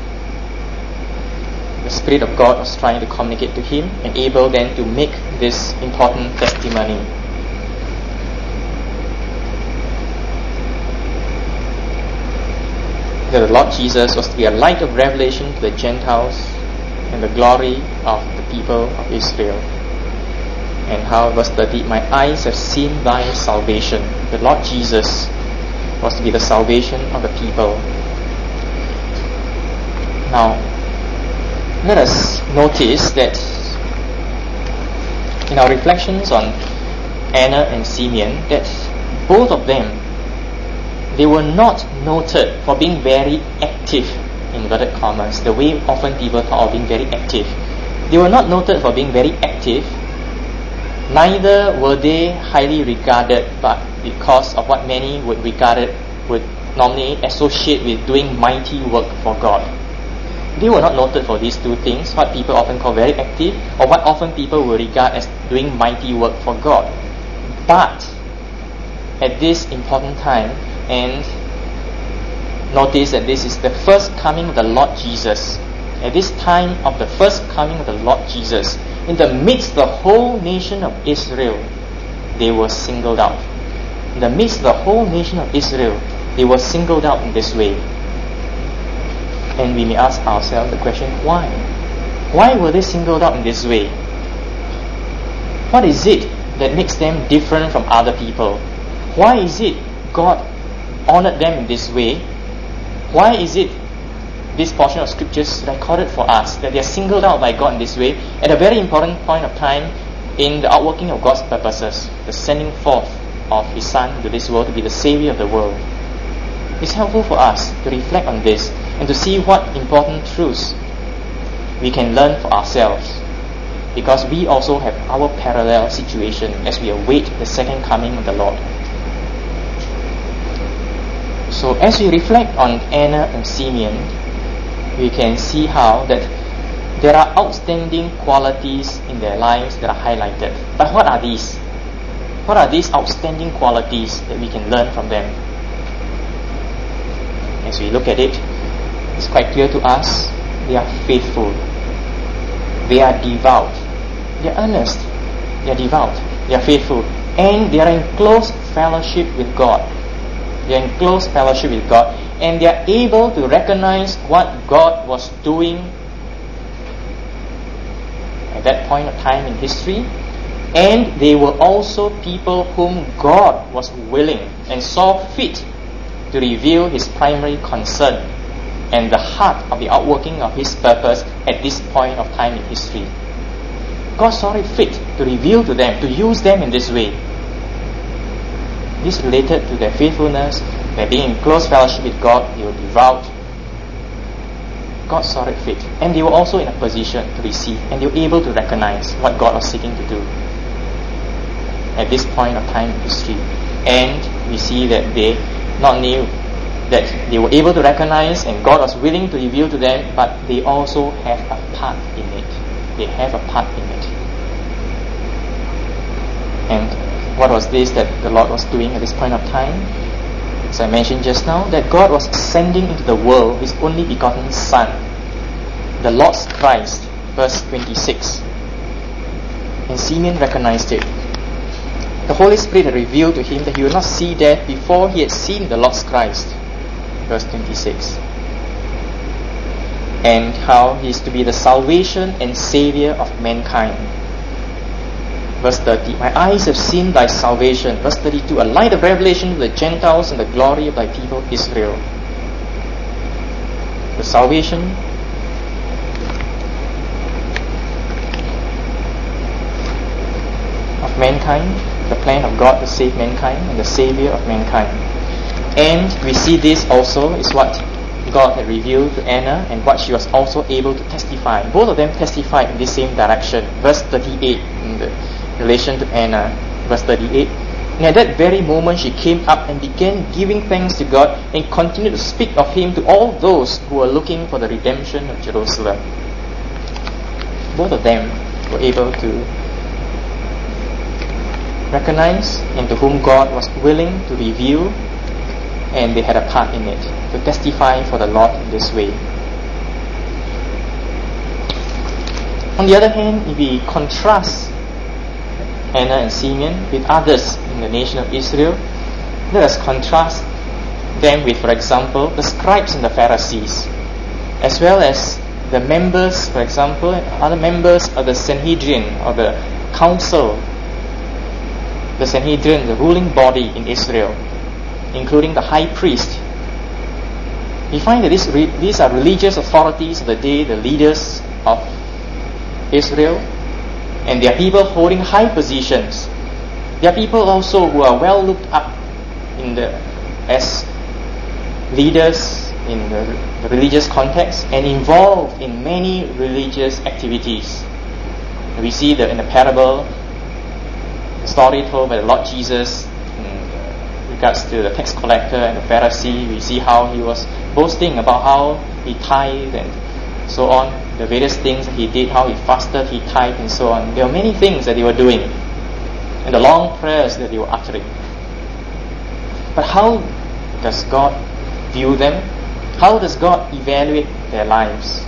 the Spirit of God was trying to communicate to him, and able then to make this important testimony. That the Lord Jesus was to be a light of revelation to the Gentiles and the glory of the people of Israel. And how, verse thirty, my eyes have seen thy salvation. The Lord Jesus was to be the salvation of the people. Now, let us notice that in our reflections on Anna and Simeon, that both of them, they were not noted for being very active, in inverted commas, the way often people talk of being very active. They were not noted for being very active, neither were they highly regarded, but because of what many would regard it, would normally associate with doing mighty work for God. They were not noted for these two things, what people often call very active, or what often people will regard as doing mighty work for God. But at this important time, and notice that this is the first coming of the Lord Jesus. At this time of the first coming of the Lord Jesus, in the midst of the whole nation of Israel, they were singled out. In the midst of the whole nation of Israel, they were singled out in this way. And we may ask ourselves the question, why? Why were they singled out in this way? What is it that makes them different from other people? Why is it God honored them in this way? Why is it this portion of scriptures recorded for us that they are singled out by God in this way at a very important point of time in the outworking of God's purposes, the sending forth of His Son to this world to be the Savior of the world? It's helpful for us to reflect on this and to see what important truths we can learn for ourselves, because we also have our parallel situation as we await the second coming of the Lord. So as we reflect on Anna and Simeon, we can see how that there are outstanding qualities in their lives that are highlighted. But what are these? What are these outstanding qualities that we can learn from them? As we look at it, it's quite clear to us, they are faithful, they are devout, they are earnest, they are devout, they are faithful, and they are in close fellowship with God. They are in close fellowship with God, and they are able to recognize what God was doing at that point of time in history, and they were also people whom God was willing and saw fit to reveal His primary concern and the heart of the outworking of His purpose at this point of time in history. God saw it fit to reveal to them, to use them in this way. This related to their faithfulness, their being in close fellowship with God, they were devout. God saw it fit. And they were also in a position to receive, and they were able to recognize what God was seeking to do at this point of time in history. And we see that they not knew that they were able to recognize, and God was willing to reveal to them, but they also have a part in it. They have a part in it. And What was this that the Lord was doing at this point of time? As I mentioned just now, that God was sending into the world His only begotten Son, the Lord's Christ, verse twenty-six. And Simeon recognized it. The Holy Spirit had revealed to him that he would not see death before he had seen the Lord's Christ, verse twenty-six. And how He is to be the salvation and Saviour of mankind. Verse thirty, my eyes have seen thy salvation. Verse thirty-two, a light of revelation to the Gentiles and the glory of thy people Israel. The salvation of mankind, the plan of God to save mankind, and the Saviour of mankind. And we see this also is what God had revealed to Anna and what she was also able to testify. Both of them testified in this same direction. Verse thirty-eight in the relation to Anna, verse thirty-eight. And at that very moment she came up and began giving thanks to God and continued to speak of Him to all those who were looking for the redemption of Jerusalem. Both of them were able to recognize and to whom God was willing to reveal, and they had a part in it, to testify for the Lord in this way. On the other hand, if we contrast Anna and Simeon with others in the nation of Israel, let us contrast them with, for example, the scribes and the Pharisees, as well as the members, for example, other members of the Sanhedrin or the council, the Sanhedrin, the ruling body in Israel, including the high priest. We find that these, re- these are religious authorities of the day, the leaders of Israel, and they are people holding high positions. They are people also who are well looked up in the as leaders in the, the religious context and involved in many religious activities. And we see that in the parable, the story told by the Lord Jesus in regards to the tax collector and the Pharisee. We see how he was boasting about how he tithed and so on, the various things that he did, how he fasted, he tithed and so on. There were many things that they were doing and the long prayers that they were uttering. But how does God view them? How does God evaluate their lives?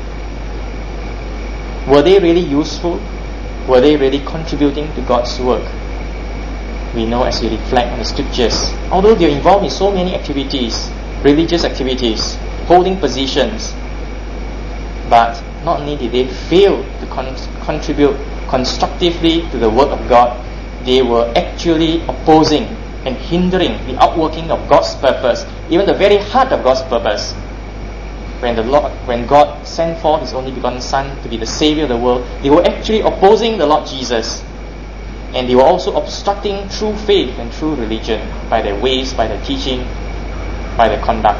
Were they really useful? Were they really contributing to God's work? We know as we reflect on the scriptures, although they are involved in so many activities, religious activities, holding positions, but not only did they fail to con- contribute constructively to the work of God, they were actually opposing and hindering the outworking of God's purpose, even the very heart of God's purpose. When the Lord, when God sent forth His only begotten Son to be the Savior of the world, they were actually opposing the Lord Jesus, and they were also obstructing true faith and true religion by their ways, by their teaching, by their conduct.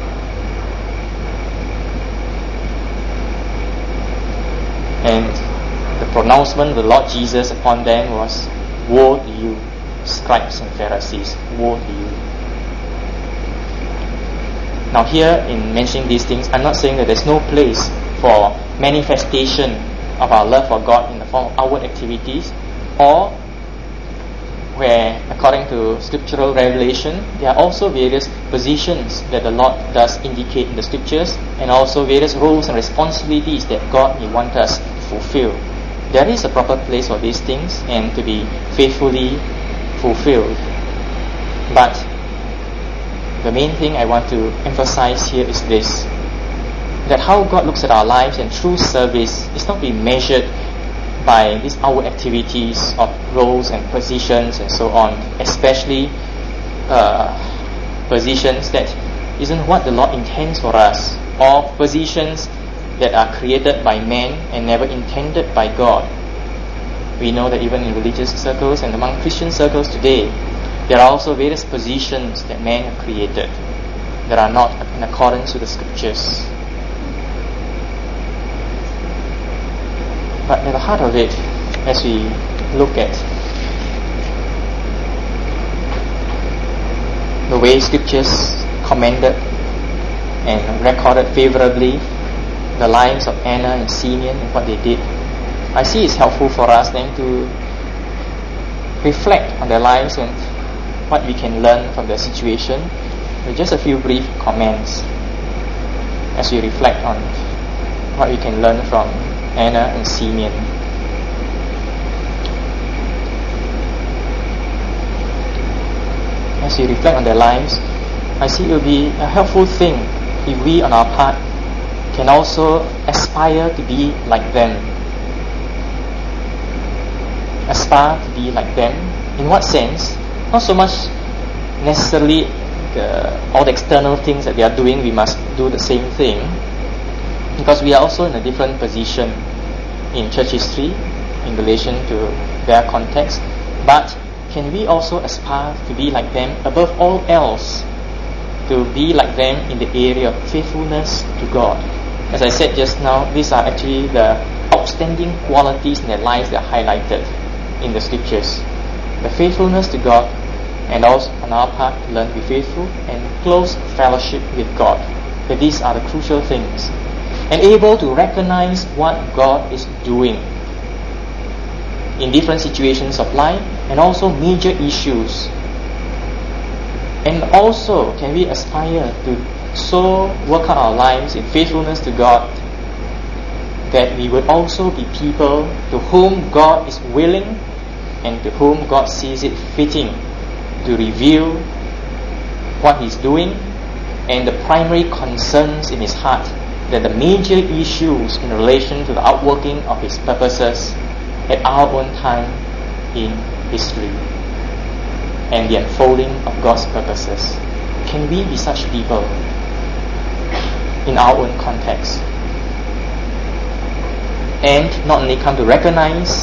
And the pronouncement of the Lord Jesus upon them was, "Woe to you, scribes and Pharisees, woe to you." Now here, in mentioning these things, I'm not saying that there's no place for manifestation of our love for God in the form of outward activities, or where, according to scriptural revelation, there are also various positions that the Lord does indicate in the scriptures, and also various roles and responsibilities that God may want us to fulfill. There is a proper place for these things and to be faithfully fulfilled. But the main thing I want to emphasize here is this, that how God looks at our lives and true service is not being measured by these outward activities of roles and positions and so on, especially uh, positions that isn't what the Lord intends for us, or positions that are created by man and never intended by God. We know that even in religious circles and among Christian circles today, there are also various positions that man have created that are not in accordance with the scriptures. But at the heart of it, as we look at the way scriptures commended and recorded favorably the lives of Anna and Simeon and what they did, I see it's helpful for us then to reflect on their lives and what we can learn from their situation with just a few brief comments as we reflect on what we can learn from Anna and Simeon. As we reflect on their lives, I see it will be a helpful thing if we on our part can also aspire to be like them. Aspire to be like them. In what sense? Not so much necessarily the, all the external things that they are doing, we must do the same thing, because we are also in a different position in church history in relation to their context. But can we also aspire to be like them above all else, to be like them in the area of faithfulness to God? As I said just now, these are actually the outstanding qualities in their lives that are highlighted in the scriptures. The faithfulness to God, and also on our part learn to be faithful and close fellowship with God. But these are the crucial things. And able to recognize what God is doing in different situations of life and also major issues. And also, can we aspire to so work out our lives in faithfulness to God that we would also be people to whom God is willing and to whom God sees it fitting to reveal what He's doing and the primary concerns in His heart, that the major issues in relation to the outworking of His purposes at our own time in history and the unfolding of God's purposes. Can we be such people in our own context? And not only come to recognize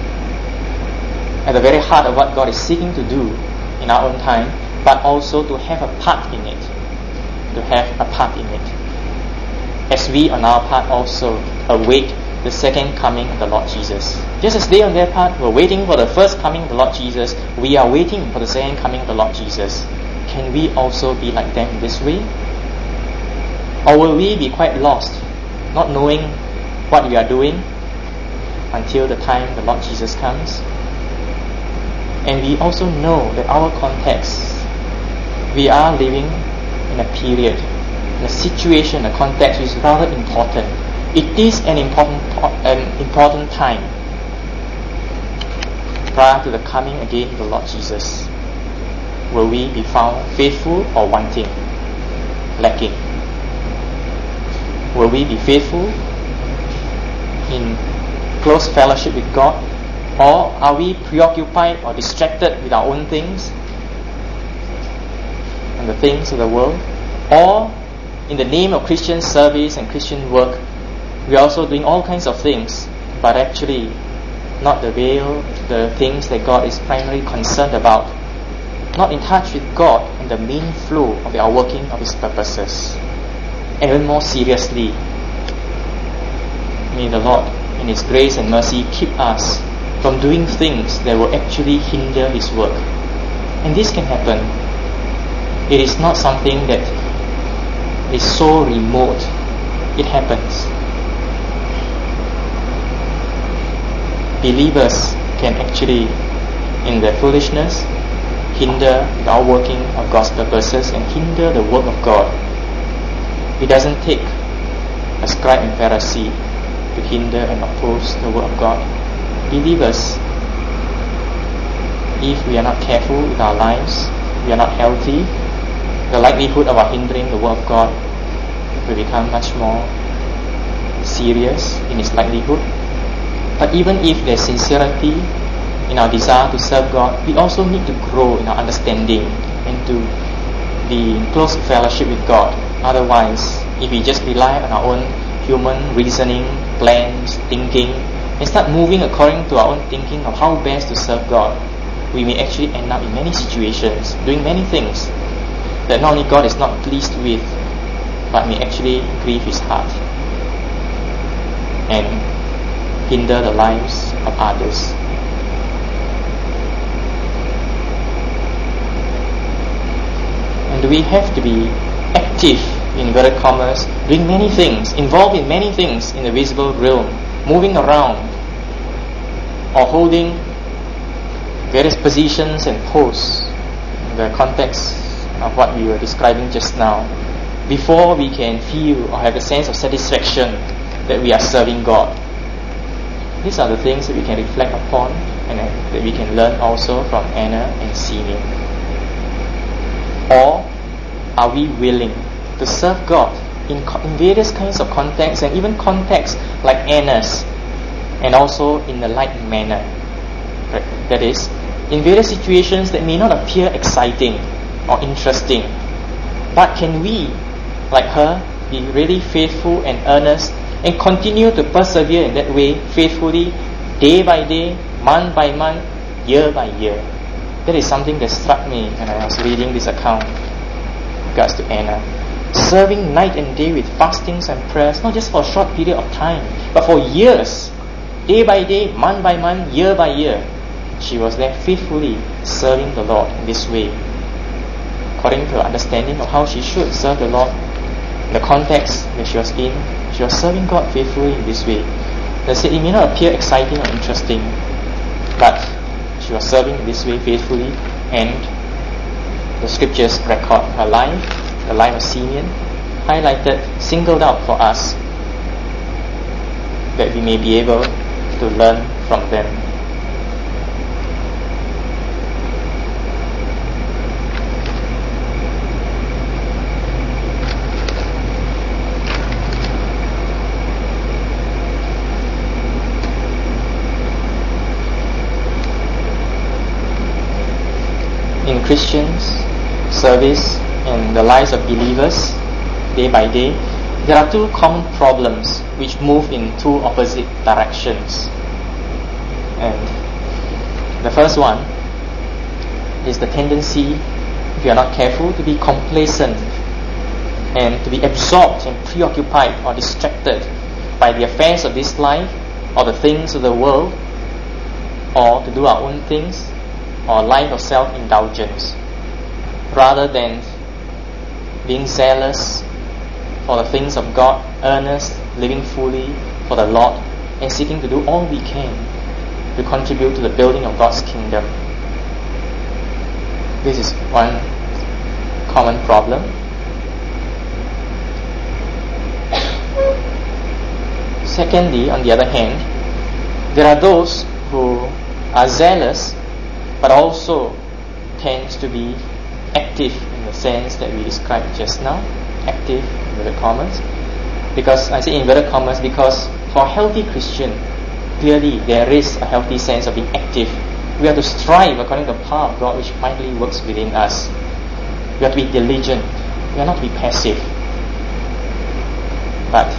at the very heart of what God is seeking to do in our own time, but also to have a part in it. To have a part in it. As we on our part also await the second coming of the Lord Jesus. Just as they on their part were waiting for the first coming of the Lord Jesus, we are waiting for the second coming of the Lord Jesus. Can we also be like them in this way? Or will we be quite lost, not knowing what we are doing until the time the Lord Jesus comes? And we also know that our context, we are living in a period, in a situation, a context which is rather important. It is an important, an important time prior to the coming again of the Lord Jesus. Will we be found faithful or wanting, lacking? Will we be faithful in close fellowship with God, or are we preoccupied or distracted with our own things and the things of the world? Or in the name of Christian service and Christian work, we are also doing all kinds of things, but actually not the real, the things that God is primarily concerned about, not in touch with God and the main flow of the outworking of His purposes. And even more seriously, may the Lord in His grace and mercy keep us from doing things that will actually hinder His work. And this can happen. It is not something that is so remote. It happens. Believers can actually, in their foolishness, hinder the outworking of God's purposes and hinder the work of God. It doesn't take a scribe and Pharisee to hinder and oppose the work of God. Believers, if we are not careful with our lives, we are not healthy, the likelihood of our hindering the work of God will become much more serious in its likelihood. But even if there's sincerity in our desire to serve God, we also need to grow in our understanding and to be in close fellowship with God. Otherwise, if we just rely on our own human reasoning, plans, thinking, and start moving according to our own thinking of how best to serve God, we may actually end up in many situations doing many things that not only God is not pleased with, but may actually grieve His heart and hinder the lives of others. And do we have to be active, in inverted commas, doing many things, involved in many things in the visible realm, moving around, or holding various positions and posts in the context of what we were describing just now, before we can feel or have a sense of satisfaction that we are serving God. These are the things that we can reflect upon and that we can learn also from Anna and Simeon. Or are we willing to serve God in, co- in various kinds of contexts, and even contexts like Anna's, and also in the like manner? Right? That is, in various situations that may not appear exciting or interesting, but can we, like her, be really faithful and earnest and continue to persevere in that way faithfully, day by day, month by month, year by year? That is something that struck me when I was reading this account in regards to Anna. Serving night and day with fastings and prayers, not just for a short period of time, but for years, day by day, month by month, year by year. She was there faithfully serving the Lord in this way, according to her understanding of how she should serve the Lord. In the context that she was in, she was serving God faithfully in this way. They said it may not appear exciting or interesting, but she was serving in this way faithfully, and the scriptures record her life, the life of Simeon, highlighted, singled out for us, that we may be able to learn from them. In Christians' service and the lives of believers, day by day, there are two common problems which move in two opposite directions. And the first one is the tendency, if you are not careful, to be complacent and to be absorbed and preoccupied or distracted by the affairs of this life or the things of the world, or to do our own things, or life of self-indulgence, rather than being zealous for the things of God, earnest, living fully for the Lord, and seeking to do all we can to contribute to the building of God's kingdom. This is one common problem. Secondly, on the other hand, there are those who are zealous but also tends to be active in the sense that we described just now, active in inverted commas. Because I say inverted commas because for a healthy Christian, clearly there is a healthy sense of being active. We have to strive according to the power of God which mightily works within us. We have to be diligent. We are not to be passive. But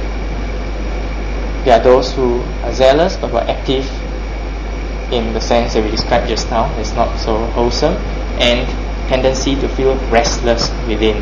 there are those who are zealous but who are active in the sense that we described just now. It's not so wholesome, and tendency to feel restless within.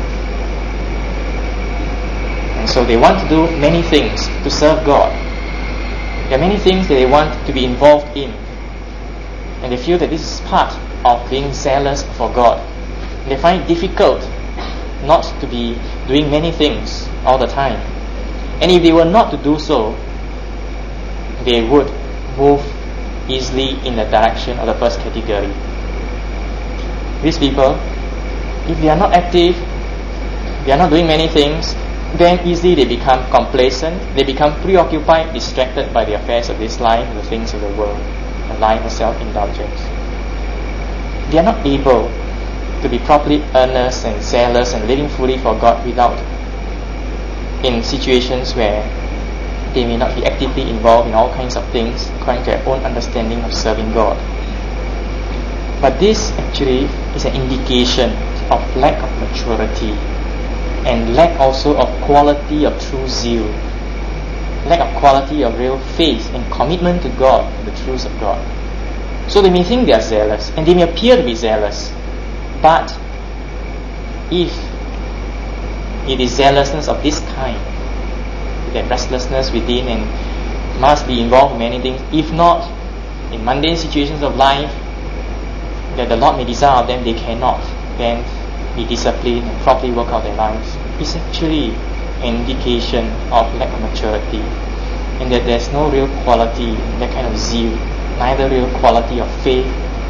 And so they want to do many things to serve God. There are many things that they want to be involved in, and they feel that this is part of being zealous for God. And they find it difficult not to be doing many things all the time. And if they were not to do so, they would move easily in the direction of the first category. These people, if they are not active, they are not doing many things, then easily they become complacent, they become preoccupied, distracted by the affairs of this life and the things of the world, a life of self-indulgence. They are not able to be properly earnest and zealous and living fully for God without, in situations where they may not be actively involved in all kinds of things according to their own understanding of serving God. But this actually is an indication of lack of maturity and lack also of quality of true zeal, lack of quality of real faith and commitment to God and the truths of God. So they may think they are zealous, and they may appear to be zealous, but if it is zealousness of this kind, that restlessness within and must be involved in many things, if not in mundane situations of life that the Lord may desire of them, they cannot then be disciplined and properly work out their lives. It's actually an indication of lack of maturity, and that there's no real quality in that kind of zeal, neither real quality of faith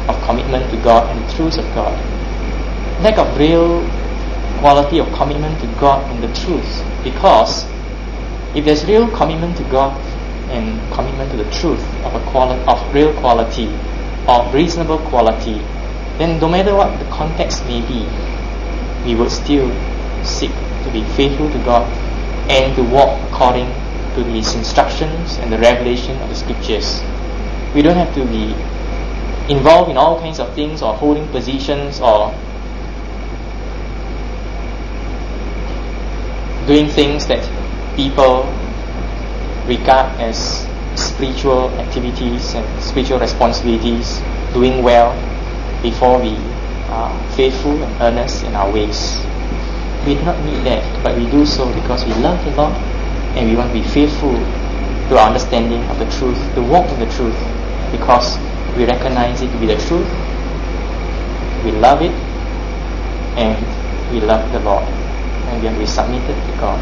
of commitment to God and the truths of God. Lack of real quality of commitment to God and the truth, because if there's real commitment to God and commitment to the truth of a quali- of real quality, of reasonable quality, then no matter what the context may be, we would still seek to be faithful to God and to walk according to His instructions and the revelation of the Scriptures. We don't have to be involved in all kinds of things or holding positions or doing things that people regard as spiritual activities and spiritual responsibilities, doing well before we are faithful and earnest in our ways. We do not need that, but we do so because we love the Lord and we want to be faithful to our understanding of the truth, to walk in the truth, because we recognize it to be the truth, we love it, and we love the Lord, and we want to be submitted to God.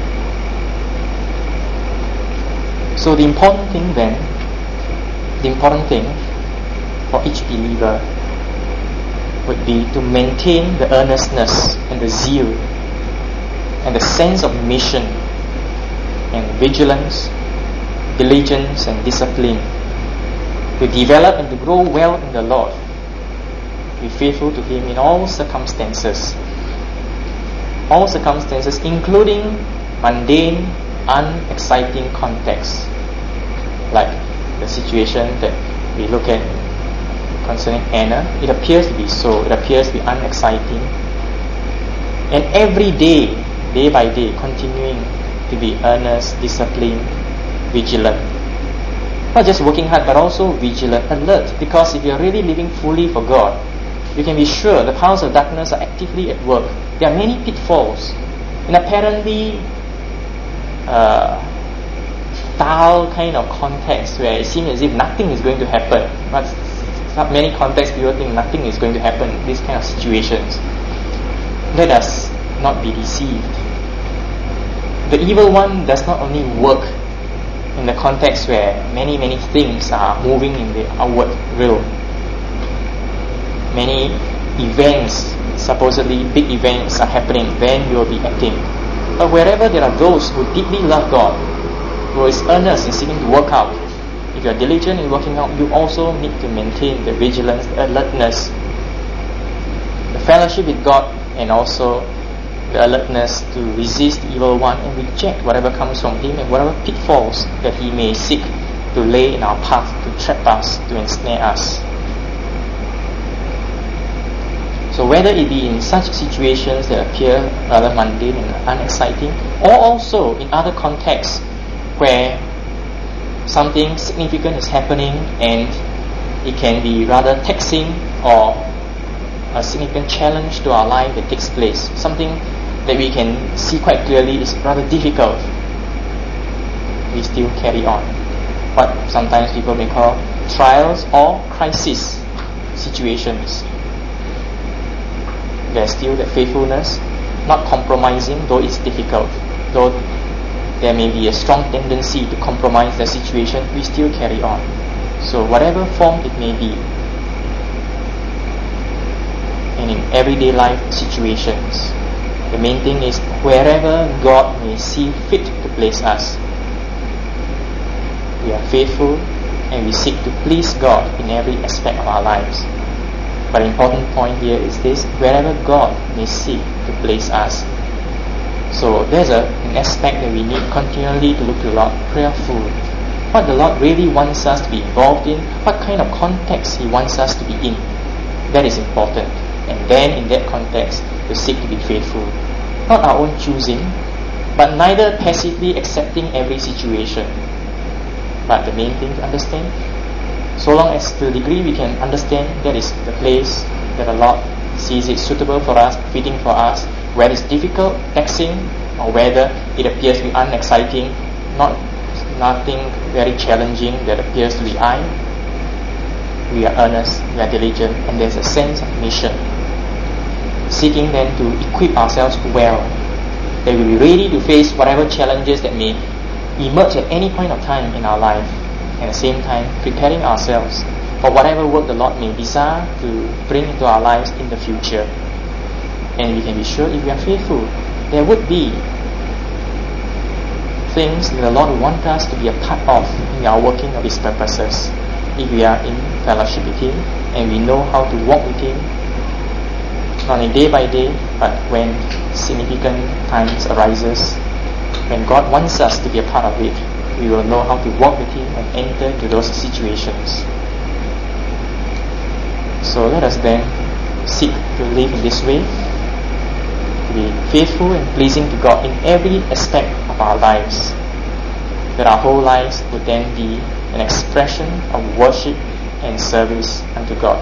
So the important thing then, the important thing for each believer would be to maintain the earnestness and the zeal and the sense of mission and vigilance, diligence and discipline, to develop and to grow well in the Lord, be faithful to Him in all circumstances, all circumstances including mundane, unexciting contexts, like the situation that we look at concerning Anna. It appears to be so, it appears to be unexciting, and every day, day by day, continuing to be earnest, disciplined, vigilant. Not just working hard, but also vigilant, alert, because if you are really living fully for God, you can be sure the powers of darkness are actively at work. There are many pitfalls, and apparently uh, dull kind of context where it seems as if nothing is going to happen. But not many contexts people think nothing is going to happen in these kind of situations. Let us not be deceived. The evil one does not only work in the context where many, many things are moving in the outward realm. Many events, supposedly big events, are happening, then you will be acting. But wherever there are those who deeply love God, who is earnest in seeking to work out, if you are diligent in working out, you also need to maintain the vigilance, the alertness, the fellowship with God, and also the alertness to resist the evil one and reject whatever comes from him and whatever pitfalls that he may seek to lay in our path, to trap us, to ensnare us. So whether it be in such situations that appear rather mundane and unexciting, or also in other contexts where something significant is happening and it can be rather taxing or a significant challenge to our life that takes place, something that we can see quite clearly is rather difficult, we still carry on. What sometimes people may call trials or crisis situations. There's still that faithfulness, not compromising, though it's difficult, though there may be a strong tendency to compromise the situation, we still carry on. So whatever form it may be, and in everyday life situations, the main thing is wherever God may see fit to place us, we are faithful and we seek to please God in every aspect of our lives. But an important point here is this: wherever God may seek to place us. So there's a, an aspect that we need continually to look to the Lord, prayerful. What the Lord really wants us to be involved in, what kind of context He wants us to be in. That is important. And then in that context, to seek to be faithful. Not our own choosing, but neither passively accepting every situation. But the main thing to understand, so long as to the degree we can understand that is the place that the Lord sees it suitable for us, fitting for us, whether it's difficult, taxing, or whether it appears to be unexciting, not nothing very challenging that appears to be I, we are earnest, we are diligent, and there's a sense of mission. Seeking then to equip ourselves well, that we will be ready to face whatever challenges that may emerge at any point of time in our life, and at the same time preparing ourselves for whatever work the Lord may desire to bring into our lives in the future. And we can be sure if we are faithful, there would be things that the Lord would want us to be a part of in our working of His purposes, if we are in fellowship with Him and we know how to walk with Him, not only day by day, but when significant times arises, when God wants us to be a part of it, we will know how to walk with Him and enter into those situations. So let us then seek to live in this way, to be faithful and pleasing to God in every aspect of our lives, that our whole lives would then be an expression of worship and service unto God.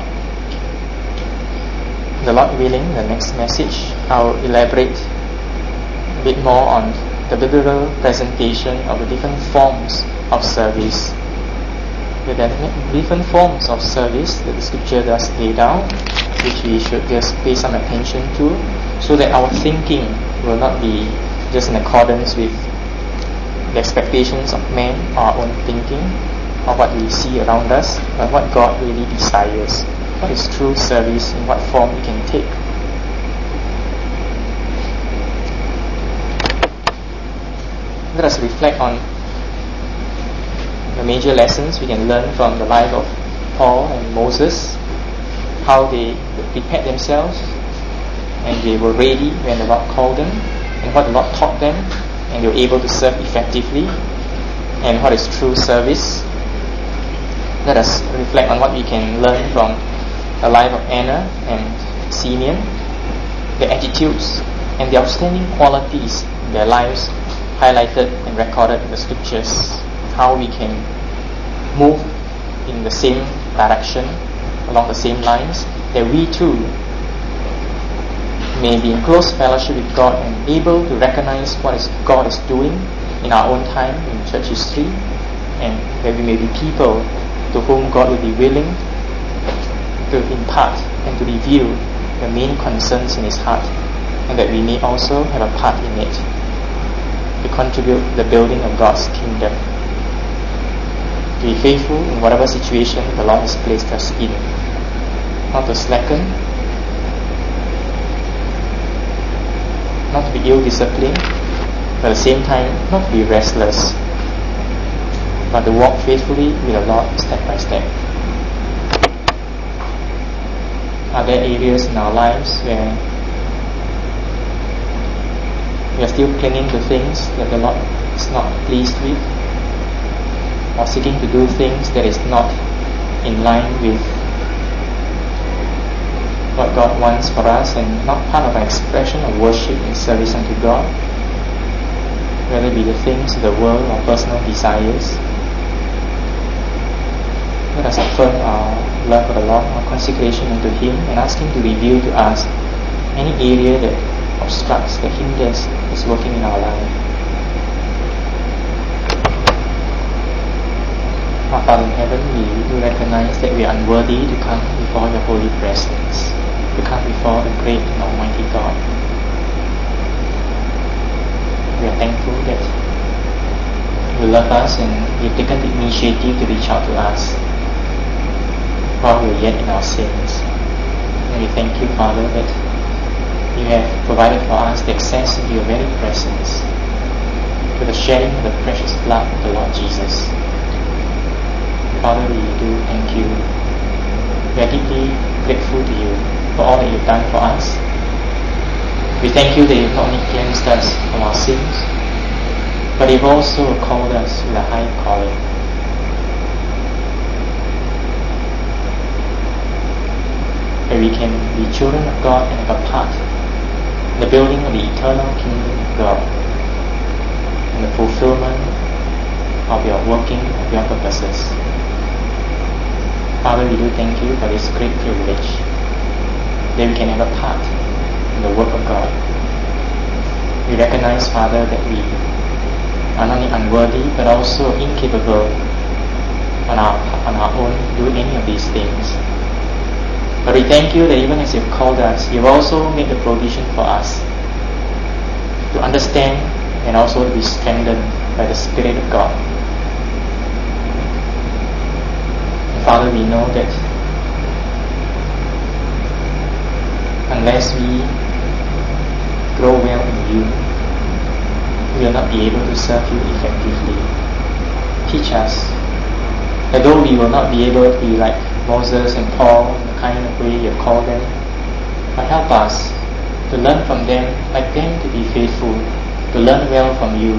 The Lord willing, the next message, I'll elaborate a bit more on the biblical presentation of the different forms of service. There are different forms of service that the Scripture does lay down, which we should just pay some attention to, so that our thinking will not be just in accordance with the expectations of men, our own thinking, or what we see around us, but what God really desires. What is true service, in what form it can take. Let us reflect on the major lessons we can learn from the life of Paul and Moses, how they prepared themselves and they were ready when the Lord called them, and what the Lord taught them, and they were able to serve effectively, and what is true service. Let us reflect on what we can learn from the life of Anna and Simeon, their attitudes and the outstanding qualities in their lives highlighted and recorded in the Scriptures, how we can move in the same direction, along the same lines, that we too may be in close fellowship with God and able to recognize what is God is doing in our own time in church history, and that we may be people to whom God will be willing to impart and to reveal the main concerns in His heart, and that we may also have a part in it, to contribute to the building of God's kingdom. To be faithful in whatever situation the Lord has placed us in, not to slacken, not to be ill-disciplined, but at the same time not to be restless, but to walk faithfully with the Lord step by step. Are there areas in our lives where we are still clinging to things that the Lord is not pleased with, or seeking to do things that is not in line with what God wants for us, and not part of an expression of worship and service unto God, whether it be the things of the world or personal desires? Let us affirm our love for the Lord, our consecration unto Him, and ask Him to reveal to us any area that obstructs, that hinders His working in our life. Our Father in heaven, we do recognize that we are unworthy to come before Your holy presence, to come before the great and almighty God. We are thankful that You love us and You've taken the initiative to reach out to us while we are yet in our sins. And we thank You, Father, that You have provided for us the access into Your very presence through the shedding of the precious blood of the Lord Jesus. Father, we do thank You. We are deeply grateful to You for all that You've done for us. We thank You that You've not only cleansed us from our sins, but You've also called us with a high calling. Where we can be children of God and have a part in the building of the eternal kingdom of God, and the fulfillment of Your working of Your purposes. Father, we do thank You for this great privilege, that we can have a part in the work of God. We recognize, Father, that we are not only unworthy, but also incapable on our, on our own to do any of these things. But we thank You that even as You've called us, You've also made the provision for us to understand and also to be strengthened by the Spirit of God. And Father, we know that unless we grow well in you, we will not be able to serve you effectively. Teach us that though we will not be able to be like Moses and Paul in the kind of way you have called them, but help us to learn from them, like them to be faithful, to learn well from you.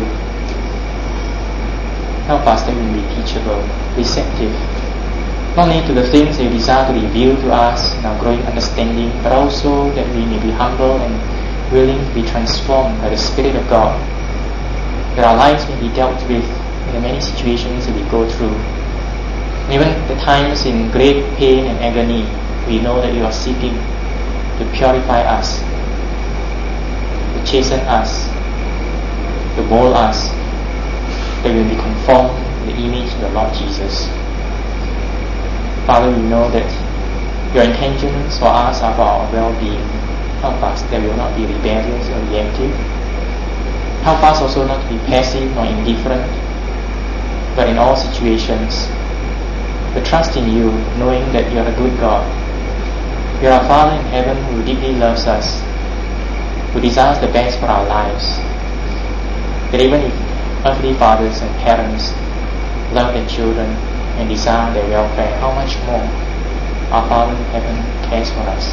Help us that we may be teachable, receptive, not only to the things that you desire to reveal to us in our growing understanding, but also that we may be humble and willing to be transformed by the Spirit of God, that our lives may be dealt with in the many situations that we go through. And even the times in great pain and agony, we know that you are seeking to purify us, to chasten us, to mold us, that we will be conformed to the image of the Lord Jesus. Father, we know that your intentions for us are for our well-being. Help us that we will not be rebellious or reactive. Help us also not to be passive nor indifferent, but in all situations, to trust in you, knowing that you are a good God. You are our Father in heaven who deeply loves us, who desires the best for our lives. That even if earthly fathers and parents love their children and desire their welfare, how much more our Father in heaven cares for us.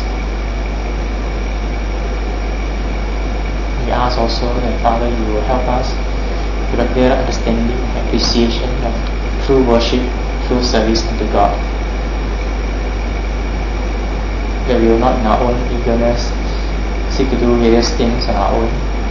We ask also that, Father, you will help us to have a clearer understanding and appreciation of true worship, true service unto God. That we will not in our own eagerness seek to do various things on our own,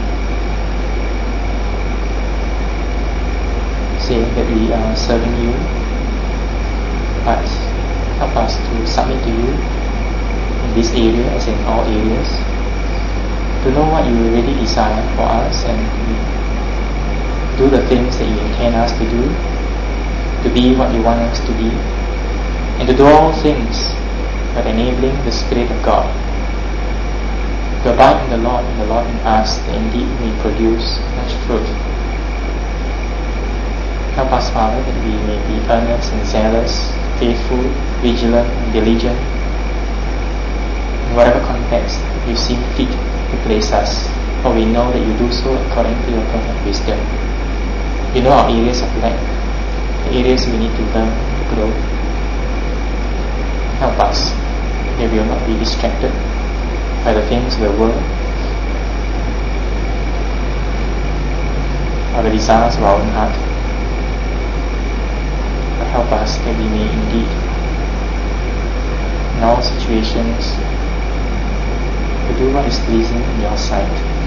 saying that we are serving you, but help us to submit to you in this area as in all areas, to know what you really desire for us and to do the things that you intend us to do, to be what you want us to be, and to do all things by enabling the Spirit of God, to abide in the Lord and the Lord in us, that indeed we may produce much fruit. Help us, Father, that we may be earnest and zealous, faithful, vigilant and diligent in whatever context you seem fit to place us, for we know that you do so according to your perfect wisdom. You know our areas of lack, the areas we need to learn to grow. Help us that we will not be distracted by the things of the world or the desires of our own heart. But help us that we may indeed, in all situations, to do what is pleasing in your sight.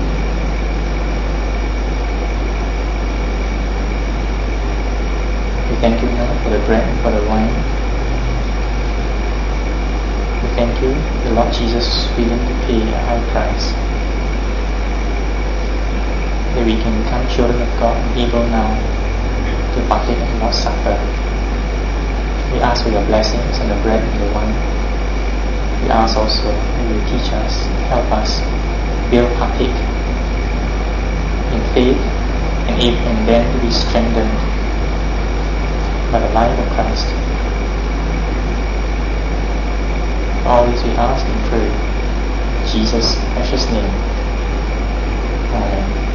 We thank you now for the bread and for the wine. We thank you, the Lord Jesus, willing to pay a high price, that we can become children of God and able now to partake of the Lord's Supper. We ask for your blessings on the bread and the wine. We ask also that you teach us, help us, will partake in faith and, and then to be strengthened by the life of Christ. All this we ask and pray in Jesus' precious name. Amen.